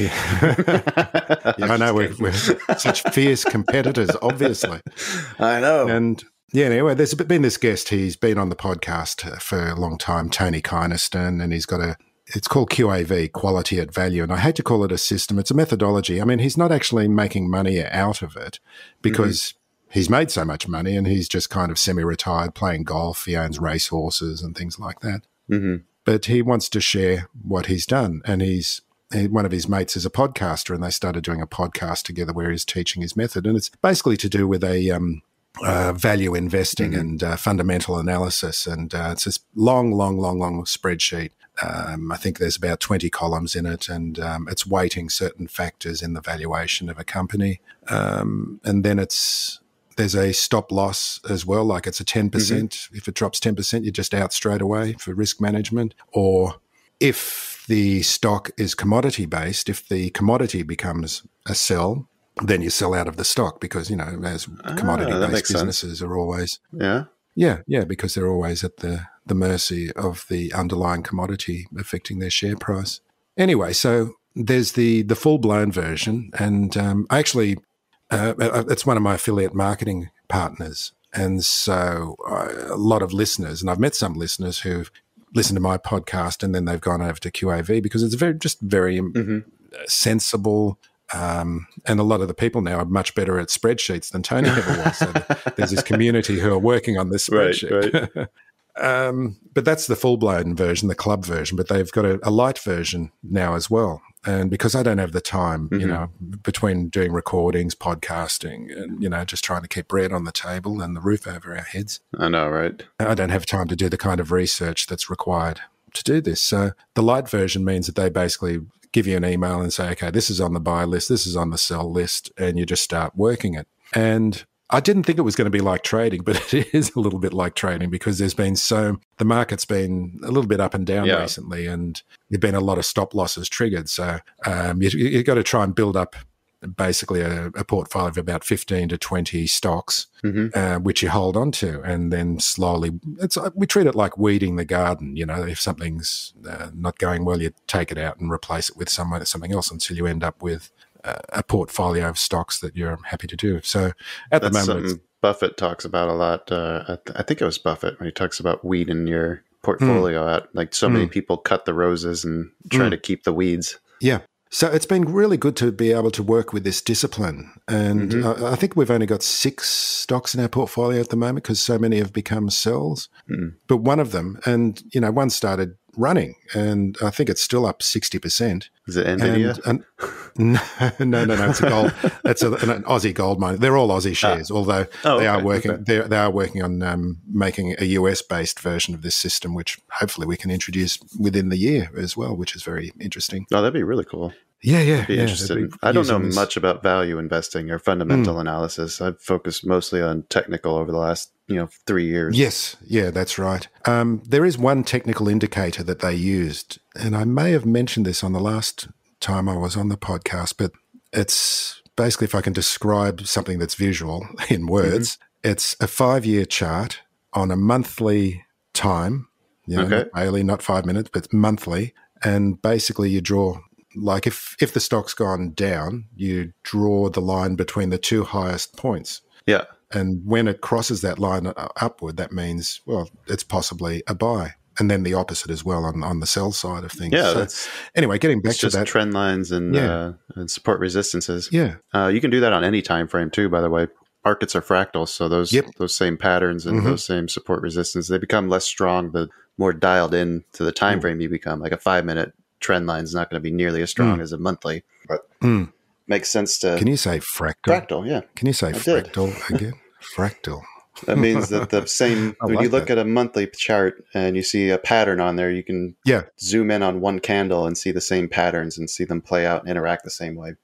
yeah. I know we're such fierce competitors, obviously. I know. And yeah, anyway, there's been this guest. He's been on the podcast for a long time, Tony Kynaston, and he's got it's called QAV, Quality at Value. And I hate to call it a system. It's a methodology. I mean, he's not actually making money out of it because he's made so much money and he's just kind of semi-retired playing golf. He owns racehorses and things like that. But he wants to share what he's done. And one of his mates is a podcaster, and they started doing a podcast together where he's teaching his method. And it's basically to do with a value investing and fundamental analysis. And it's this long spreadsheet. I think there's about 20 columns in it, and it's weighting certain factors in the valuation of a company. And then there's a stop loss as well, like it's a 10%. If it drops 10%, you're just out straight away for risk management. Or if the stock is commodity-based, if the commodity becomes a sell, then you sell out of the stock because, as commodity-based businesses are always... Yeah, because they're always at the mercy of the underlying commodity affecting their share price. Anyway, so there's the full-blown version, and I actually... it's one of my affiliate marketing partners, and so a lot of listeners, and I've met some listeners who've listened to my podcast and then they've gone over to QAV because it's very sensible, and a lot of the people now are much better at spreadsheets than Tony ever was. So there's this community who are working on this spreadsheet. But that's the full-blown version, the club version, but they've got a light version now as well. And because I don't have the time, you know, between doing recordings, podcasting, and, you know, just trying to keep bread on the table and the roof over our heads. I know, right? I don't have time to do the kind of research that's required to do this. So the light version means that they basically give you an email and say, okay, this is on the buy list, this is on the sell list, and you just start working it. And I didn't think it was going to be like trading, but it is a little bit like trading because the market's been a little bit up and down recently, and there've been a lot of stop losses triggered. So you've got to try and build up basically a portfolio of about 15 to 20 stocks, which you hold on to, and then slowly, we treat it like weeding the garden. You know, if something's not going well, you take it out and replace it with something else until you end up with a portfolio of stocks that you're happy to do. So at the moment, Buffett talks about a lot. I think it was Buffett when he talks about weeding your portfolio out. Like so many people cut the roses and try to keep the weeds. Yeah. So it's been really good to be able to work with this discipline. And I think we've only got 6 stocks in our portfolio at the moment because so many have become sells. But one of them, and, you know, one started running, and I think it's still up 60%. Is it NVIDIA? And no, it's a gold. It's an Aussie gold mine. They're all Aussie shares, although they are working. Okay. They are working on making a US-based version of this system, which hopefully we can introduce within the year as well, which is very interesting. Oh, that'd be really cool. Yeah. Interesting. I don't know much about value investing or fundamental analysis. I've focused mostly on technical over the last 3 years. Yes, yeah, that's right. There is one technical indicator that they used, and I may have mentioned this on the last time I was on the podcast, but it's basically, if I can describe something that's visual in words, it's a 5-year chart on a monthly time, not daily, not 5 minutes, but monthly, and basically you draw, like if the stock's gone down, you draw the line between the 2 highest points. Yeah. And when it crosses that line upward, that means, well, it's possibly a buy. And then the opposite as well on the sell side of things. Yeah. So, anyway, getting back to that. Trend lines and support resistances. Yeah. You can do that on any time frame too, by the way. Markets are fractal, so those same patterns and those same support resistance, they become less strong the more dialed in to the time frame you become. Like a 5-minute trend line is not going to be nearly as strong as a monthly. But makes sense to... Can you say fractal? Fractal, yeah. Can you say fractal again? Fractal. That means that the same... when you look at a monthly chart and you see a pattern on there, you can zoom in on one candle and see the same patterns and see them play out and interact the same way.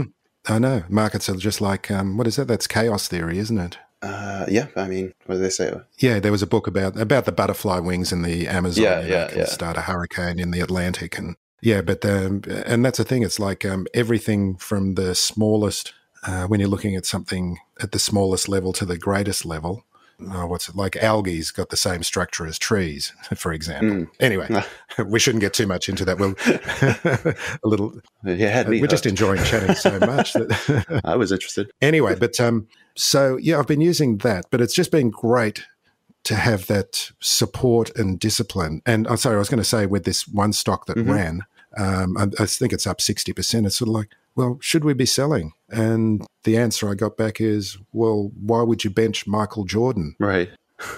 I know. Markets are just like... what is that? That's chaos theory, isn't it? Yeah. I mean, what do they say? Yeah, there was a book about the butterfly wings in the Amazon. Can start a hurricane in the Atlantic. And but and that's the thing. It's like everything from the smallest... when you're looking at something at the smallest level to the greatest level, like algae's got the same structure as trees, for example. Anyway, we shouldn't get too much into that. Well, a little. We're just enjoying chatting so much that I was interested. Anyway, but so I've been using that, but it's just been great to have that support and discipline. And I'm sorry, I was going to say with this one stock that ran, I think it's up 60%. It's sort of like, well, should we be selling? And the answer I got back is, well, why would you bench Michael Jordan? Right.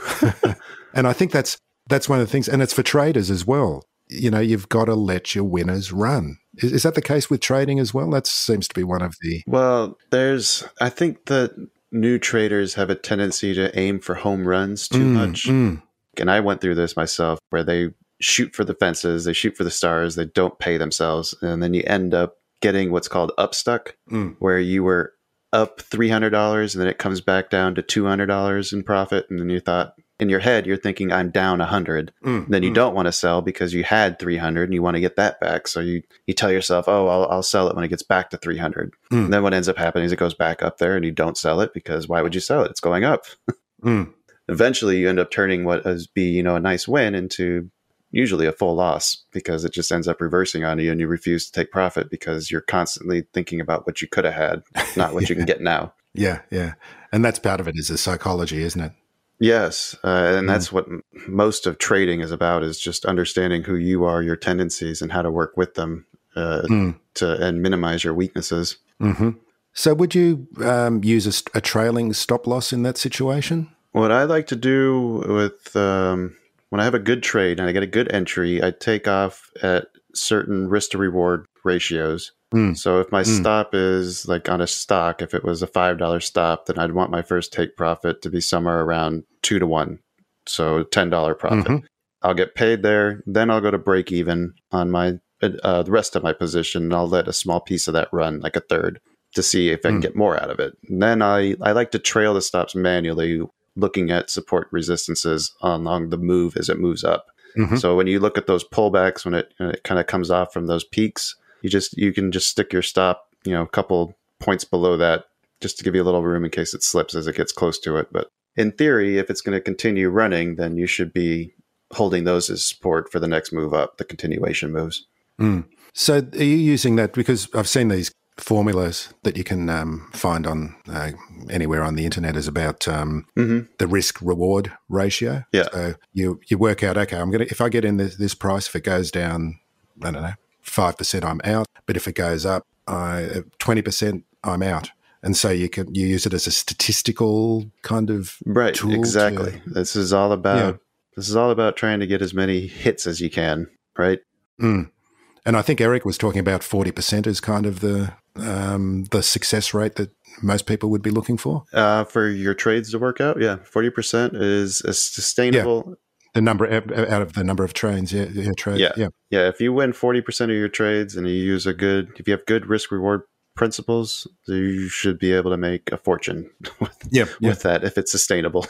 And I think that's one of the things, and it's for traders as well. You've got to let your winners run. Is that the case with trading as well? That seems to be one of the... Well, I think that new traders have a tendency to aim for home runs too much. And I went through this myself where they shoot for the fences, they shoot for the stars, they don't pay themselves, and then you end up getting what's called upstuck, where you were up $300 and then it comes back down to $200 in profit. And then you thought, in your head, you're thinking, I'm down 100. Then you don't want to sell because you had 300 and you want to get that back. So you tell yourself, oh, I'll sell it when it gets back to 300. And then what ends up happening is it goes back up there and you don't sell it because why would you sell it? It's going up. Eventually you end up turning what is a nice win into usually a full loss because it just ends up reversing on you and you refuse to take profit because you're constantly thinking about what you could have had, not what you can get now. Yeah. And that's part of it is the psychology, isn't it? Yes. And that's what most of trading is about, is just understanding who you are, your tendencies, and how to work with them and minimize your weaknesses. So would you use a trailing stop loss in that situation? What I like to do with when I have a good trade and I get a good entry, I take off at certain risk to reward ratios. So if my stop is like on a stock, if it was a $5 stop, then I'd want my first take profit to be somewhere around 2 to 1. So $10 profit. I'll get paid there. Then I'll go to break even on my the rest of my position. And I'll let a small piece of that run, like a third, to see if I can get more out of it. And then I like to trail the stops manually, looking at support resistances along the move as it moves up. So when you look at those pullbacks, when it kind of comes off from those peaks, you can just stick your stop, a couple points below that, just to give you a little room in case it slips as it gets close to it. But in theory, if it's going to continue running, then you should be holding those as support for the next move up, the continuation moves. So are you using that? Because I've seen these formulas that you can find on anywhere on the internet is about the risk reward ratio. Yeah. So you work out, okay, if I get in this price, if it goes down, I don't know, 5%, I'm out. But if it goes up 20%, I'm out. And so you use it as a statistical kind of tool. Exactly. This is all about trying to get as many hits as you can, right? And I think Eric was talking about 40% as kind of the success rate that most people would be looking for. For your trades to work out, 40% is a sustainable. Yeah. The number out of the number of trades, trades. Yeah. If you win 40% of your trades and you use if you have good risk reward principles, you should be able to make a fortune with that if it's sustainable.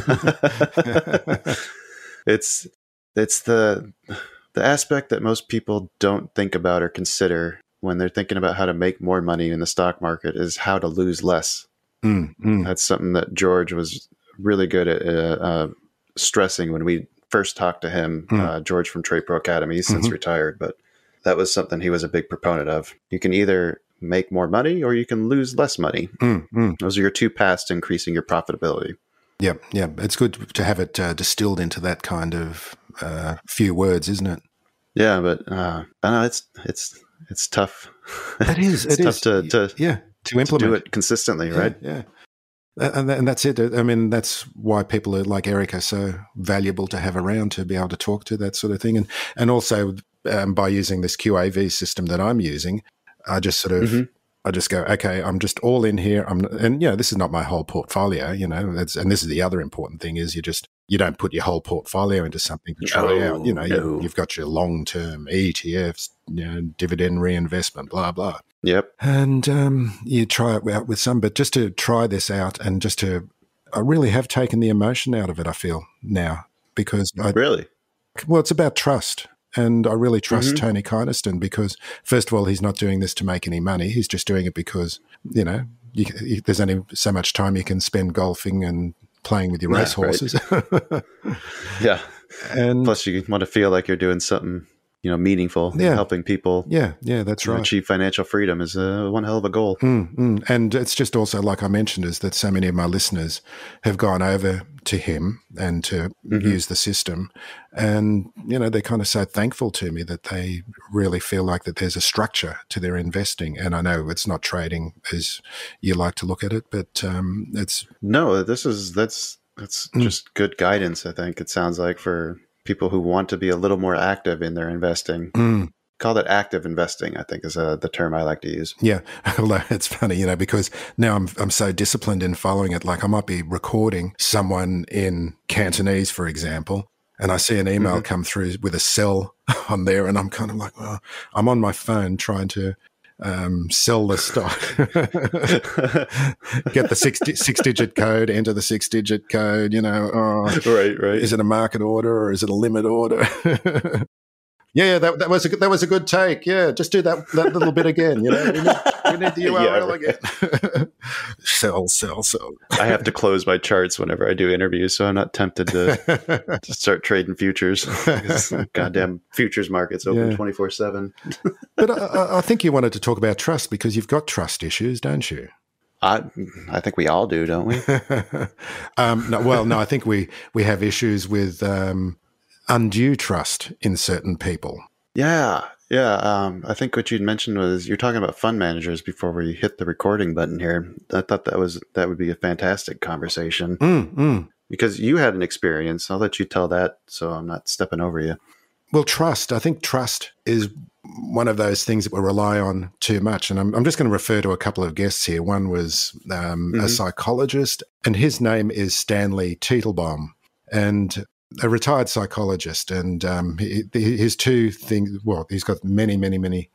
It's the aspect that most people don't think about or consider when they're thinking about how to make more money in the stock market is how to lose less. That's something that George was really good at stressing when we first talked to him, George from Trade Pro Academy. He's since retired, but that was something he was a big proponent of. You can either make more money or you can lose less money. Those are your two paths to increasing your profitability. Yeah. It's good to have it distilled into that kind of few words, isn't it? Yeah, but I know it's tough. It is. It's tough to implement. To do it consistently, right? Yeah. And that's it. I mean, that's why people like Eric are so valuable to have around, to be able to talk to that sort of thing. And also by using this QAV system that I'm using, I just sort of I just go, okay, I'm just all in here. This is not my whole portfolio, and this is the other important thing is you don't put your whole portfolio into something to try out. You've got your long-term ETFs, dividend reinvestment, blah, blah. Yep. And you try it out with some, but just to try this out and I really have taken the emotion out of it, I feel now, because it's about trust. And I really trust Tony Kynaston because, first of all, he's not doing this to make any money. He's just doing it because, there's only so much time you can spend golfing and playing with your racehorses. Right. Yeah. And plus, you want to feel like you're doing something, meaningful, helping people. Yeah, that's right. Achieve financial freedom is one hell of a goal. And it's just also, like I mentioned, is that so many of my listeners have gone over to him and to use the system. And, they're kind of so thankful to me that they really feel like that there's a structure to their investing. And I know it's not trading as you like to look at it, but it's... No, that's just good guidance, I think it sounds like, for people who want to be a little more active in their investing. Call that active investing, I think is the term I like to use. Yeah. Although it's funny, because now I'm so disciplined in following it. Like I might be recording someone in Cantonese, for example, and I see an email come through with a sell on there, and I'm kind of like, well, I'm on my phone trying to sell the stock. Get the six-digit code, enter the six-digit code, Right. Is it a market order or is it a limit order? Yeah, that was a good take. Yeah, just do that little bit again. We need the URL again. Sell. I have to close my charts whenever I do interviews, so I'm not tempted to start trading futures. Goddamn futures markets open 24/7. But I think you wanted to talk about trust because you've got trust issues, don't you? I think we all do, don't we? No. I think we have issues with undue trust in certain people. Yeah. I think what you'd mentioned was you're talking about fund managers before we hit the recording button here. I thought that would be a fantastic conversation. Because you had an experience. I'll let you tell that so I'm not stepping over you. Well, trust. I think trust is one of those things that we rely on too much. And I'm just going to refer to a couple of guests here. One was a psychologist, and his name is Stanley Teitelbaum, and a retired psychologist. And his two things, well, he's got many, many, many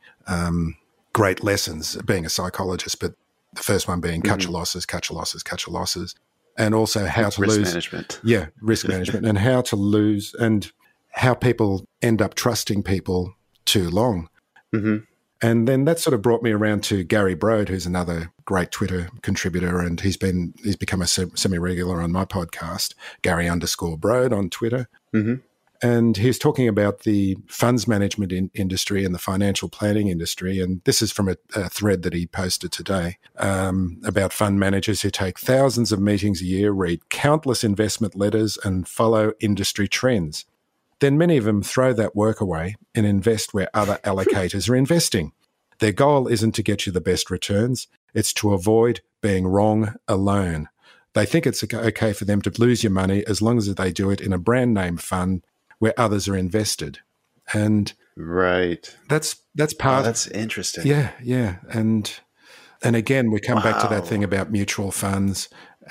great lessons being a psychologist, but the first one being cut your losses, cut your losses, cut your losses. And also how to lose. Risk management. Yeah, risk management, and how to lose, and how people end up trusting people too long. Mm-hmm. And then that sort of brought me around to Gary Brode, who's another great Twitter contributor, and he's become a semi-regular on my podcast, Gary_Brode on Twitter. Mm-hmm. And he was talking about the funds management industry and the financial planning industry. And this is from a thread that he posted today about fund managers who take thousands of meetings a year, read countless investment letters, and follow industry trends. Then many of them throw that work away and invest where other allocators are investing. Their goal isn't to get you the best returns. It's to avoid being wrong alone. They think it's okay for them to lose your money as long as they do it in a brand name fund where others are invested. And right. That's part. That's interesting. Yeah. And again, we come back to that thing about mutual funds.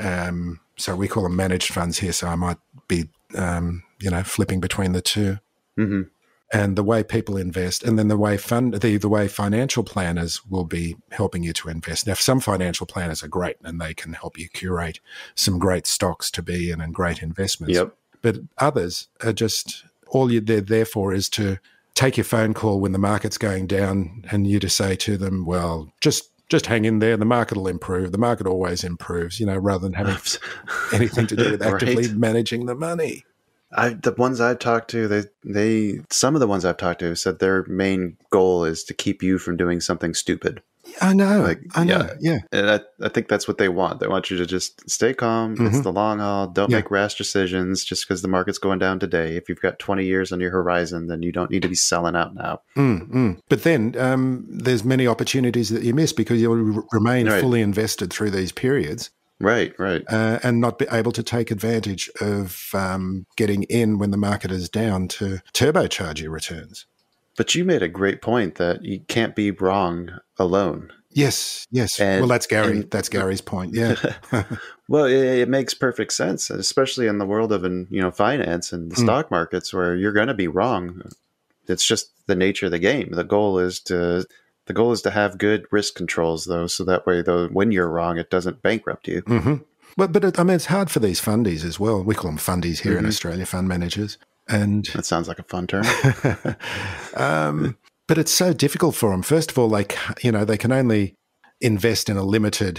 So we call them managed funds here. So I might be, flipping between the two. Mm-hmm. And the way people invest, and then the way financial planners will be helping you to invest. Now, some financial planners are great, and they can help you curate some great stocks to be in and great investments. Yep. But others are just, they're there for is to take your phone call when the market's going down, and you to say to them, well, just hang in there. The market will improve. The market always improves, rather than having anything to do with actively managing the money. The ones I've talked to, some of the ones I've talked to said their main goal is to keep you from doing something stupid. I know. Yeah. And I think that's what they want. They want you to just stay calm. Mm-hmm. It's the long haul. Don't make rash decisions just because the market's going down today. If you've got 20 years on your horizon, then you don't need to be selling out now. Mm-hmm. But then there's many opportunities that you miss because you'll remain fully invested through these periods. Right. And not be able to take advantage of getting in when the market is down to turbocharge your returns. But you made a great point that you can't be wrong alone. Yes. Well, that's Gary. That's Gary's point. Yeah. Well, it makes perfect sense, especially in the world of finance and the stock markets, where you're going to be wrong. It's just the nature of the game. The goal is to have good risk controls, though, so that way, when you're wrong, it doesn't bankrupt you. Mm-hmm. But it's hard for these fundies as well. We call them fundies here in Australia, fund managers. And that sounds like a fun term. But it's so difficult for them. First of all, they can only invest in a limited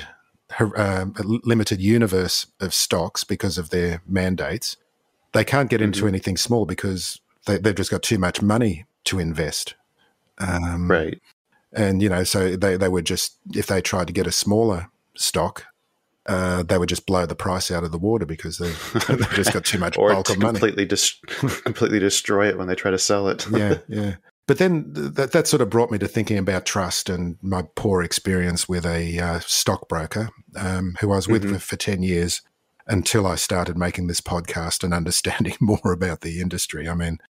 universe of stocks because of their mandates. They can't get into anything small because they've just got too much money to invest. Right. And, so they would just, if they tried to get a smaller stock, they would just blow the price out of the water because they've just got too much bulk of money. Completely destroy it when they try to sell it. Yeah. But then that sort of brought me to thinking about trust and my poor experience with a stockbroker who I was with for 10 years until I started making this podcast and understanding more about the industry. I mean,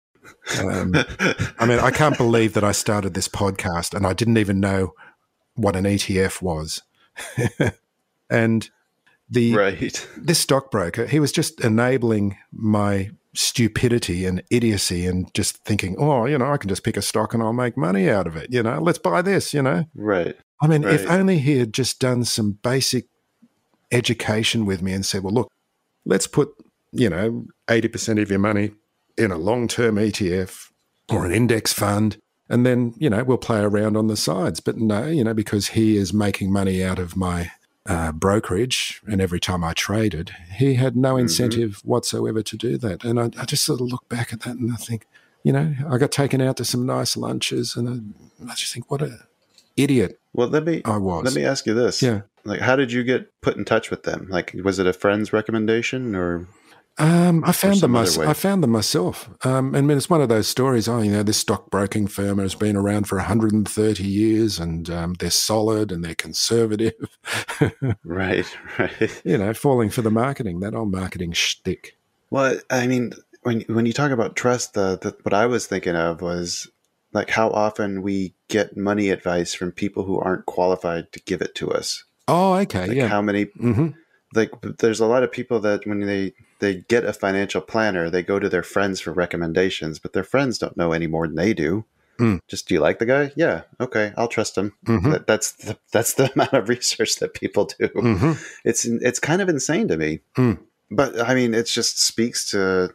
I can't believe that I started this podcast and I didn't even know what an ETF was. And this stockbroker, he was just enabling my stupidity and idiocy and just thinking, I can just pick a stock and I'll make money out of it. Let's buy this, Right. I mean, if only he had just done some basic education with me and said, well, look, let's put, 80% of your money in a long-term ETF or an index fund, and then, we'll play around on the sides. But no, because he is making money out of my brokerage, and every time I traded, he had no incentive whatsoever to do that. And I just sort of look back at that and I think, I got taken out to some nice lunches, and I just think, what an idiot. Well, let me ask you this. Yeah. Like, how did you get put in touch with them? Like, was it a friend's recommendation or? I found them. other way? I found them myself. I mean, it's one of those stories. Oh, this stockbroking firm has been around for 130 years, and they're solid and they're conservative. Right. Falling for the marketing, that old marketing shtick. Well, I mean, when you talk about trust, what I was thinking of was like how often we get money advice from people who aren't qualified to give it to us. Oh, okay, like yeah. How many? Mm-hmm. Like, there's a lot of people that when they get a financial planner, they go to their friends for recommendations, but their friends don't know any more than they do. Just, do you like the guy? Yeah, okay, I'll trust him. Mm-hmm. That's the amount of research that people do. Mm-hmm. It's kind of insane to me. But I mean, it just speaks to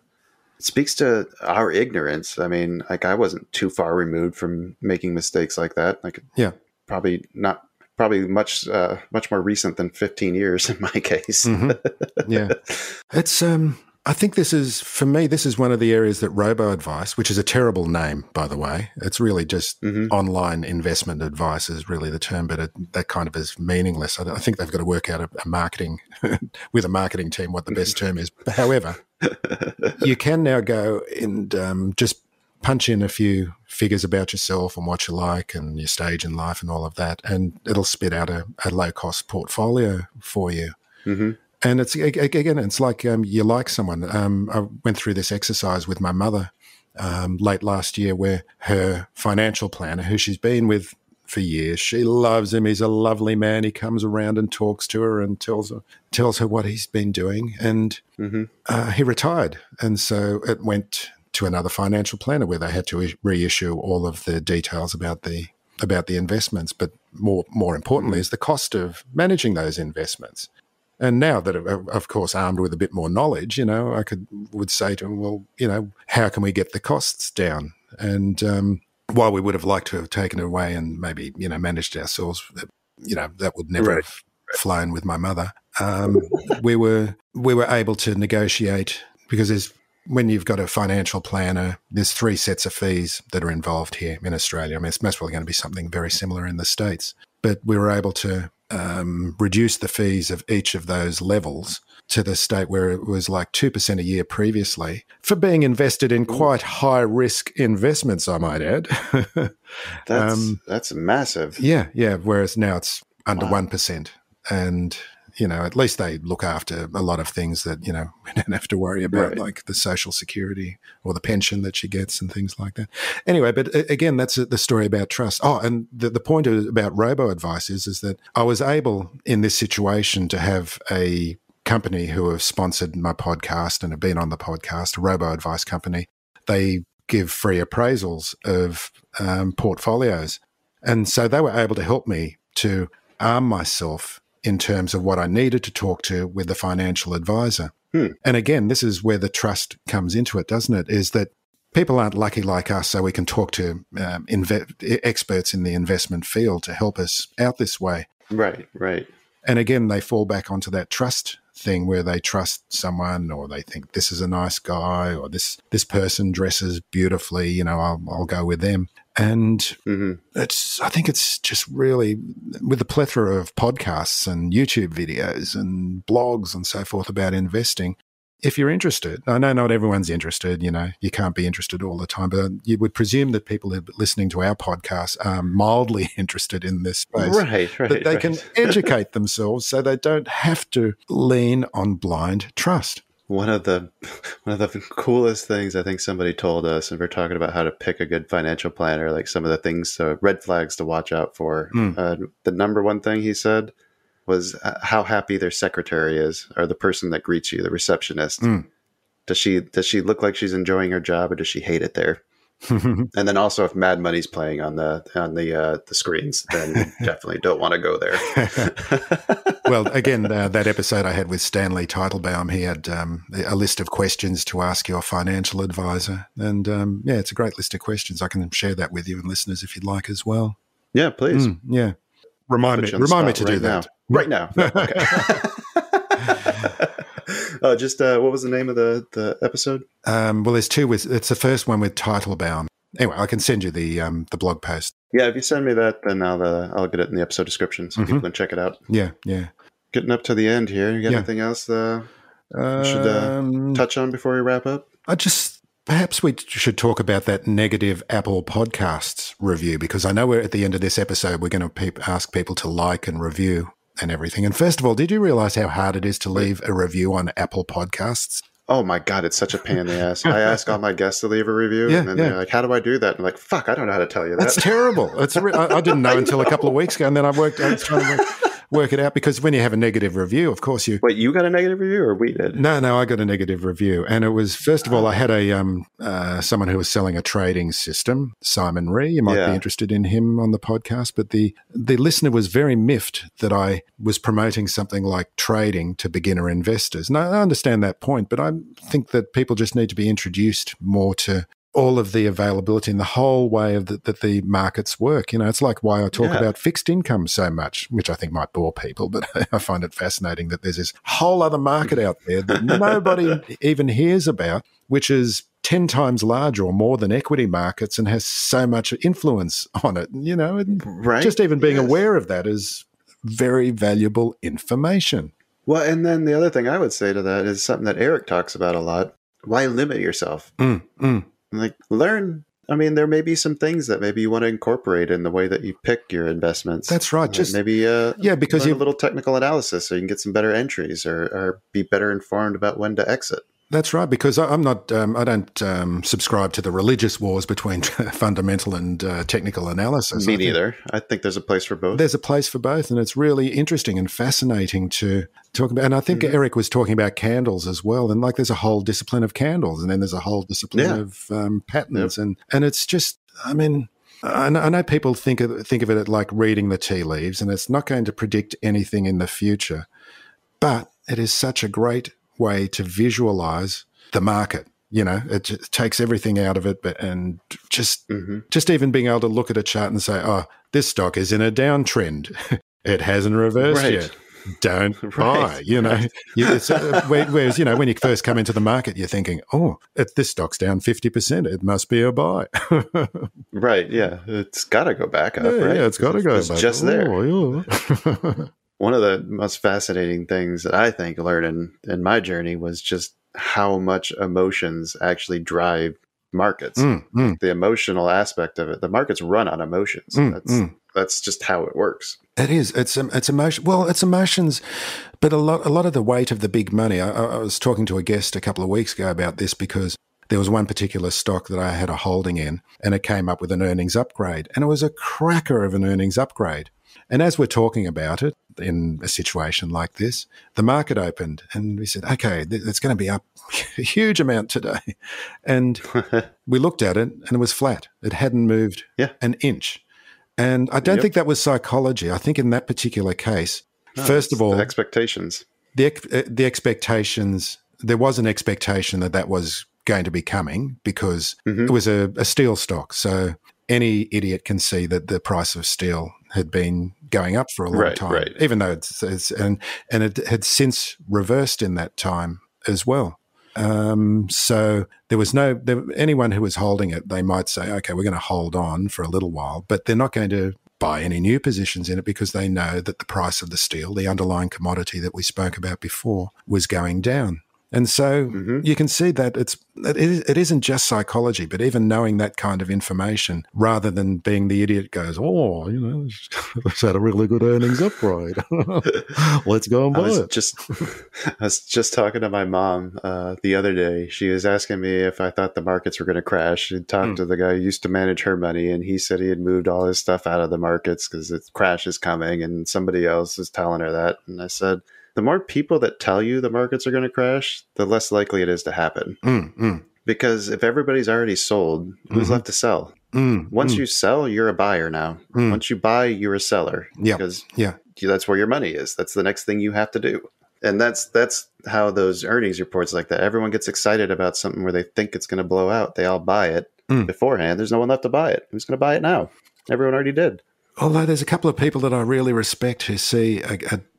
our ignorance. I mean, like, I wasn't too far removed from making mistakes like that. Like, yeah, probably much more recent than 15 years in my case. Mm-hmm. Yeah, it's I think this is one of the areas that robo-advice, which is a terrible name, by the way. It's really just online investment advice is really the term, but that kind of is meaningless. I think they've got to work out a marketing with a marketing team what the best term is. However, you can now go and just punch in a few figures about yourself and what you like and your stage in life and all of that, and it'll spit out a low-cost portfolio for you. Mm-hmm. And it's like you like someone. I went through this exercise with my mother late last year where her financial planner, who she's been with for years, she loves him. He's a lovely man. He comes around and talks to her and tells her what he's been doing. And he retired. And so it went to another financial planner where they had to reissue all of the details about the investments. But more importantly is the cost of managing those investments. And now that, of course, armed with a bit more knowledge, I would say to him, well, how can we get the costs down? And while we would have liked to have taken it away and maybe, managed ourselves, that would never have flown with my mother. We were able to negotiate because when you've got a financial planner, there's 3 sets of fees that are involved here in Australia. I mean, it's most probably going to be something very similar in the States. But we were able to reduce the fees of each of those levels to the state where it was like 2% a year previously for being invested in quite high-risk investments, I might add. That's massive. Yeah. Whereas now it's under 1%. And, at least they look after a lot of things that, we don't have to worry about, like the social security or the pension that she gets and things like that. Anyway, but again, that's the story about trust. Oh, and the point about robo-advice is that I was able in this situation to have a company who have sponsored my podcast and have been on the podcast, a robo-advice company. They give free appraisals of portfolios. And so they were able to help me to arm myself in terms of what I needed to talk to with the financial advisor. And again, this is where the trust comes into it, doesn't it? Is that people aren't lucky like us, so we can talk to experts in the investment field to help us out this way. Right. And again, they fall back onto that trust thing where they trust someone or they think this is a nice guy or this person dresses beautifully, I'll go with them. And I think it's just really, with the plethora of podcasts and YouTube videos and blogs and so forth about investing, if you're interested, I know not everyone's interested, you can't be interested all the time, but you would presume that people who are listening to our podcast are mildly interested in this space. Right. That they can educate themselves so they don't have to lean on blind trust. One of the coolest things I think somebody told us, and we're talking about how to pick a good financial planner, like some of the things, red flags to watch out for. The number one thing he said was how happy their secretary is, or the person that greets you, the receptionist. Does she look like she's enjoying her job, or does she hate it there? And then also, if Mad Money's playing on the screens, then you definitely don't want to go there. Well, again, that episode I had with Stanley Teitelbaum, he had a list of questions to ask your financial advisor, and it's a great list of questions. I can share that with you and listeners if you'd like as well. Yeah, please. Yeah, remind me to do that right now. No, okay. What was the name of the episode? Well, there's 2. It's the first one with Teitelbaum. Anyway, I can send you the blog post. Yeah, if you send me that, then I'll get it in the episode description so people can check it out. Yeah. Getting up to the end here. You got anything else? you should touch on before we wrap up? Perhaps we should talk about that negative Apple Podcasts review, because I know we're at the end of this episode, we're going to ask people to like and review and everything. And first of all, did you realize how hard it is to leave a review on Apple Podcasts? Oh my God, it's such a pain in the ass. I ask all my guests to leave a review, and then they're like, how do I do that? And I'm like, fuck, I don't know how to tell you that. That's terrible. I didn't know until a couple of weeks ago, and then I was trying to work it out, because when you have a negative review, of course you... Wait, you got a negative review or we did? No, I got a negative review. And it was, first of all, I had someone who was selling a trading system, Simon Ree. You might be interested in him on the podcast. But the listener was very miffed that I was promoting something like trading to beginner investors. And I understand that point, but I think that people just need to be introduced more to all of the availability and the whole way of that the markets work. You know, it's like why I talk about fixed income so much, which I think might bore people, but I find it fascinating that there's this whole other market out there that nobody even hears about, which is 10 times larger or more than equity markets and has so much influence on it. You know, just even being aware of that is very valuable information. Well, and then the other thing I would say to that is something that Eric talks about a lot. Why limit yourself? Like, learn. I mean, there may be some things that maybe you want to incorporate in the way that you pick your investments. That's right. Just maybe because you a little technical analysis, so you can get some better entries or be better informed about when to exit. That's right, because I'm not. I don't subscribe to the religious wars between fundamental and technical analysis. Me neither. I think there's a place for both. There's a place for both, and it's really interesting and fascinating to talk about. And I think Eric was talking about candles as well. And like, there's a whole discipline of candles, and then there's a whole discipline of patterns, and it's just. I mean, I know people think of it like reading the tea leaves, and it's not going to predict anything in the future, but it is such a great way to visualize the market. You know, it just takes everything out of it, and just even being able to look at a chart and say, oh, this stock is in a downtrend. It hasn't reversed yet. Don't buy, you know. Whereas, you know, when you first come into the market, you're thinking, oh, this stock's down 50%. It must be a buy. Right, yeah. It's got to go back up, right? Yeah, it's got to go back. It's just there. Yeah. One of the most fascinating things that I think learning in my journey was just how much emotions actually drive markets. The emotional aspect of it. The markets run on emotions. That's just how it works. It is. It's emotion. Well, it's emotions, but a lot of the weight of the big money. I was talking to a guest a couple of weeks ago about this, because there was one particular stock that I had a holding in, and it came up with an earnings upgrade, and it was a cracker of an earnings upgrade. And as we're talking about it in a situation like this, the market opened and we said, okay, it's going to be up a huge amount today. And we looked at it and it was flat. It hadn't moved an inch. And I don't think that was psychology. I think in that particular case, first of all, the expectations. The expectations, there was an expectation that was going to be coming, because it was a steel stock. So any idiot can see that the price of steel had been going up for a long time, even though it's and it had since reversed in that time as well. So there was anyone who was holding it, they might say, okay, we're going to hold on for a little while, but they're not going to buy any new positions in it, because they know that the price of the steel, the underlying commodity that we spoke about before, was going down. And so you can see that it isn't just psychology, but even knowing that kind of information, rather than being the idiot goes, oh, you know, it's had a really good earnings upgrade. Let's go and buy it. I was just talking to my mom the other day. She was asking me if I thought the markets were going to crash. She talked to the guy who used to manage her money, and he said he had moved all his stuff out of the markets because the crash is coming, and somebody else is telling her that. And I said, the more people that tell you the markets are going to crash, the less likely it is to happen. Because if everybody's already sold, who's left to sell? Once you sell, you're a buyer now. Once you buy, you're a seller. Because that's where your money is. That's the next thing you have to do. And that's how those earnings reports like that, everyone gets excited about something where they think it's going to blow out. They all buy it beforehand. There's no one left to buy it. Who's going to buy it now? Everyone already did. Although there's a couple of people that I really respect who see a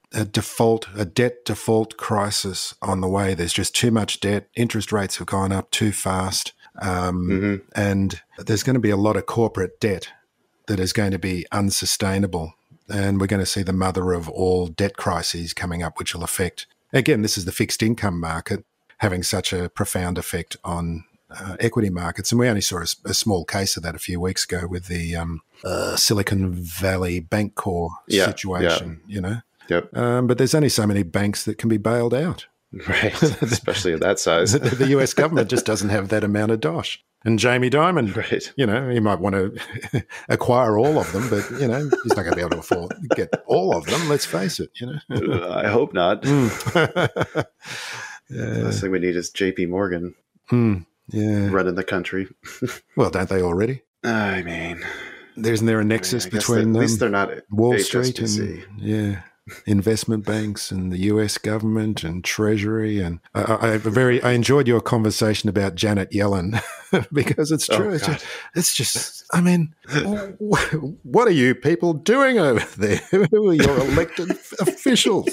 debt default crisis on the way. There's just too much debt. Interest rates have gone up too fast. And there's going to be a lot of corporate debt that is going to be unsustainable. And we're going to see the mother of all debt crises coming up, which will affect again, this is the fixed income market having such a profound effect on equity markets. And we only saw a small case of that a few weeks ago with the Silicon Valley Bancorp situation, you know. Yep. But there's only so many banks that can be bailed out. Right, especially of that size. The US government just doesn't have that amount of dosh. And Jamie Dimon, Right. you know, he might want to acquire all of them, but, you know, he's not going to be able to afford to get all of them, let's face it, you know. I hope not. Yeah. The last thing we need is JP Morgan Yeah. running the country. Well, don't they already? I mean, Isn't there a nexus I guess between at least they're not Wall Street HSBC. and investment banks and the US government and Treasury? And I enjoyed your conversation about Janet Yellen because it's true. Oh, It's just, I mean, what are you people doing over there? Who are your elected officials?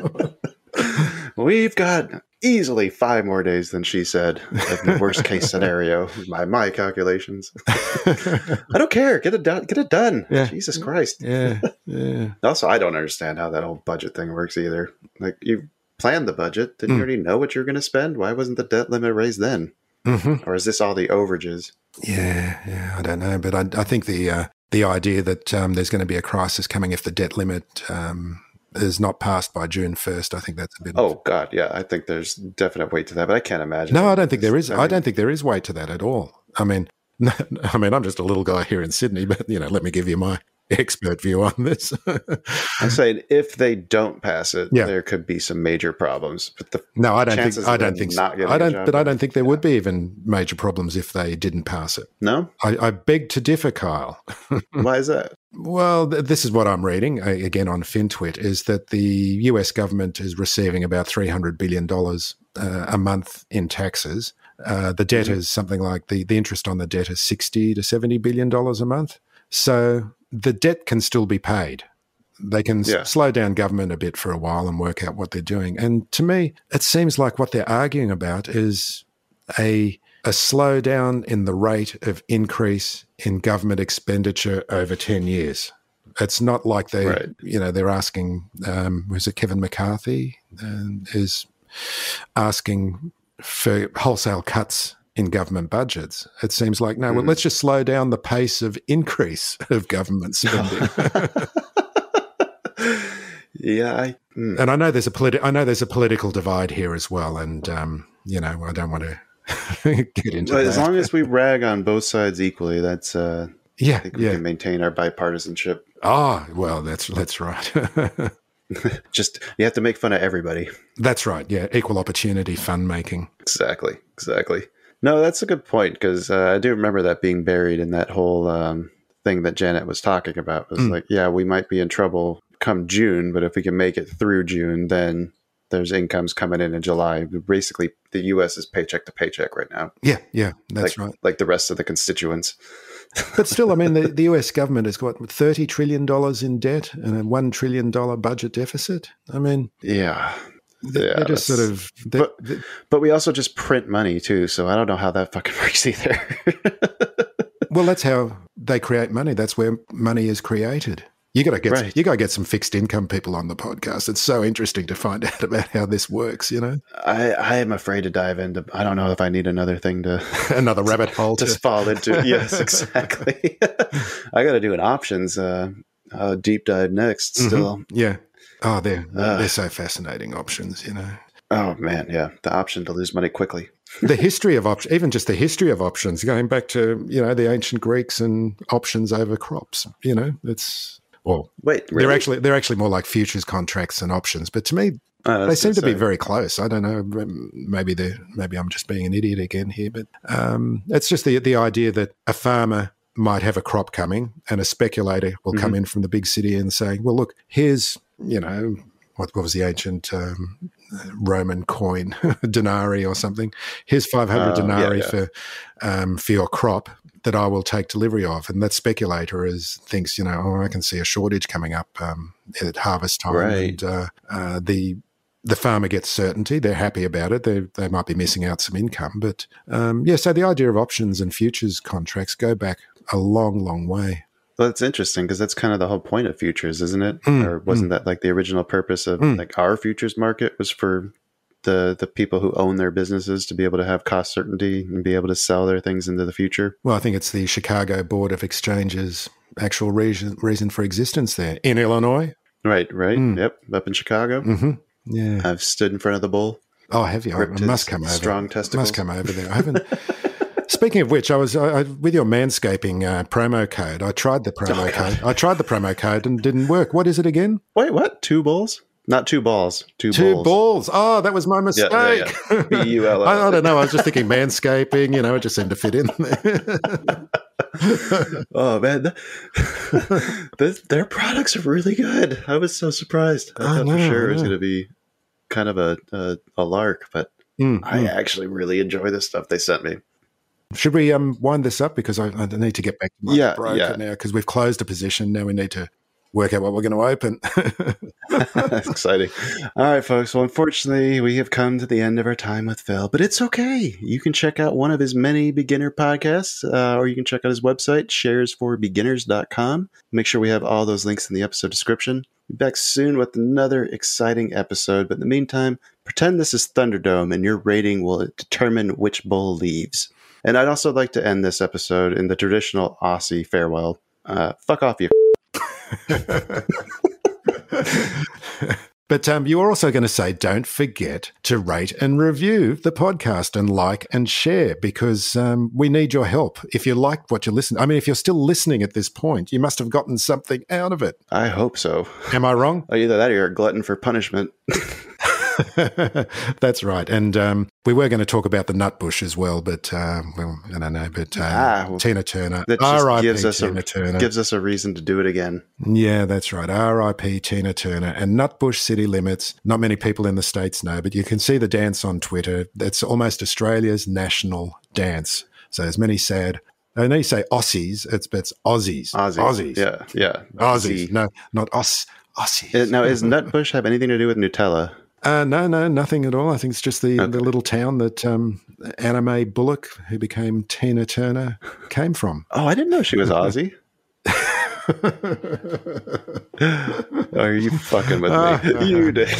We've got easily 5 more days than she said in the worst case scenario by my calculations. I don't care. Get it done. Get it done. Yeah. Jesus Christ. Yeah. Also, I don't understand how that whole budget thing works either. Like, you planned the budget. Didn't you already know what you were going to spend? Why wasn't the debt limit raised then? Mm-hmm. Or is this all the overages? Yeah, I don't know. But I think the idea that there's going to be a crisis coming if the debt limit is not passed by June 1st, I think that's a bit... Oh, God, yeah. I think there's definite weight to that, but I can't imagine. No, I don't think there is. I I don't think there is weight to that at all. I mean, I'm just a little guy here in Sydney, but, you know, let me give you my expert view on this. I'm saying if they don't pass it, Yeah. there could be some major problems. But No, I don't think. chances I of don't them think. not getting I a don't. job But I done. don't think there would be even major problems if they didn't pass it. No? I beg to differ, Kyle. Why is that? Well, this is what I'm reading again on FinTwit: is that the US government is receiving about $300 billion a month in taxes. The debt is something like the interest on the debt is $60 to $70 billion a month. So the debt can still be paid. They can slow down government a bit for a while and work out what they're doing. And to me, it seems like what they're arguing about is a slowdown in the rate of increase in government expenditure over 10 years. It's not like they're asking, was it Kevin McCarthy is asking for wholesale cuts in government budgets. It seems like, no, well, let's just slow down the pace of increase of government spending. Yeah. And I know there's a political divide here as well. And, you know, I don't want to get into that. As long as we rag on both sides equally, that's, I think we can maintain our bipartisanship. Oh, well, that's right. Just, you have to make fun of everybody. That's right. Yeah. Equal opportunity fun making. Exactly. No, that's a good point, because I do remember that being buried in that whole thing that Janet was talking about. It was like, yeah, we might be in trouble come June, but if we can make it through June, then there's incomes coming in July. Basically, the U.S. is paycheck to paycheck right now. Yeah, that's right. Like the rest of the constituents. But still, I mean, the US government has got $30 trillion in debt and a $1 trillion budget deficit. I mean, they're just sort of... But we also just print money too, so I don't know how that fucking works either. Well, that's how they create money. That's where money is created. You got to get some fixed income people on the podcast. It's so interesting to find out about how this works. You know, I am afraid to dive into. I don't know if I need another thing to another rabbit hole to fall into. Yes, exactly. I got to do an options deep dive next. Still, yeah. Oh, they're so fascinating, options. You know. Oh man, yeah, the option to lose money quickly. The history of options, even just the history of options, going back to the ancient Greeks and options over crops. You know, it's. Well, wait, really? they're actually more like futures contracts and options, but to me, they seem to be very close. I don't know. Maybe I'm just being an idiot again here, but it's just the idea that a farmer might have a crop coming, and a speculator will come in from the big city and say, "Well, look, here's what was the ancient Roman coin, denarii or something? Here's 500 denarii for your crop that I will take delivery of." And that speculator thinks, I can see a shortage coming up at harvest time. Right. And the farmer gets certainty. They're happy about it. They might be missing out some income. But, so the idea of options and futures contracts go back a long, long way. Well, it's interesting because that's kind of the whole point of futures, isn't it? Or wasn't that like the original purpose of like our futures market was for the people who own their businesses to be able to have cost certainty and be able to sell their things into the future? Well, I think it's the Chicago Board of Exchange's actual reason for existence there in Illinois. Right. Yep, up in Chicago. Mm-hmm. Yeah. I've stood in front of the bull. Oh, have you? I must come over. Strong testicles. Must come over there. I haven't. Speaking of which, I was with your manscaping promo code. I tried the promo code. I tried the promo code and it didn't work. What is it again? Wait, what? 2 bulls? Not 2 balls. 2 balls. Oh, that was my mistake. Yeah. B-U-L-L. I don't know. I was just thinking manscaping. It just seemed to fit in there. Oh man, their products are really good. I was so surprised. I thought for sure it was going to be kind of a lark, but I actually really enjoy the stuff they sent me. Should we wind this up because I need to get back to my broker now because we've closed a position. Now we need to work out what we're going to open. That's exciting. All right, folks. Well, unfortunately, we have come to the end of our time with Phil, but it's okay. You can check out one of his many beginner podcasts, or you can check out his website, sharesforbeginners.com. Make sure we have all those links in the episode description. We'll be back soon with another exciting episode, but in the meantime, pretend this is Thunderdome and your rating will determine which bull leaves. And I'd also like to end this episode in the traditional Aussie farewell. Fuck off, you. But you were also going to say, don't forget to rate and review the podcast and like and share because we need your help. If you liked what you listened, if you're still listening at this point, you must have gotten something out of it. I hope so. Am I wrong? Either that or you're a glutton for punishment. That's right. And we were going to talk about the Nutbush as well, but I don't know. But Tina Turner, R.I.P. Tina Turner. Gives us a reason to do it again. Yeah, that's right. R.I.P. Tina Turner. And Nutbush City Limits, not many people in the States know, but you can see the dance on Twitter. It's almost Australia's national dance. So there's many sad... I know you say Aussies, it's Aussies. Aussies. Yeah. Aussies. No, not Aussies. Now, is Nutbush have anything to do with Nutella? No, nothing at all. I think it's just the little town that Anna Mae Bullock, who became Tina Turner, came from. Oh, I didn't know she was Aussie. Are you fucking with me? You dick.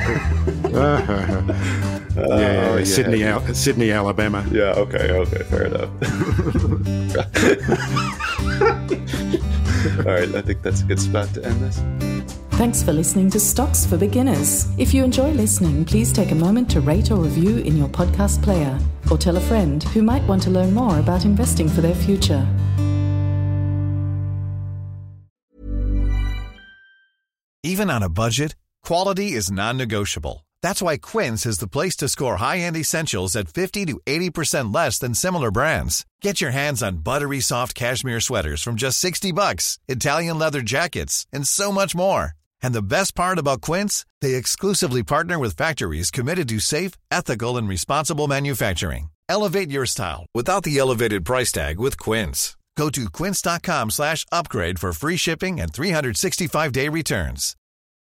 Sydney, Alabama. Yeah, okay, fair enough. All right, I think that's a good spot to end this. Thanks for listening to Stocks for Beginners. If you enjoy listening, please take a moment to rate or review in your podcast player or tell a friend who might want to learn more about investing for their future. Even on a budget, quality is non-negotiable. That's why Quince is the place to score high-end essentials at 50 to 80% less than similar brands. Get your hands on buttery soft cashmere sweaters from just $60, Italian leather jackets, and so much more. And the best part about Quince, they exclusively partner with factories committed to safe, ethical, and responsible manufacturing. Elevate your style without the elevated price tag with Quince. Go to quince.com/upgrade for free shipping and 365-day returns.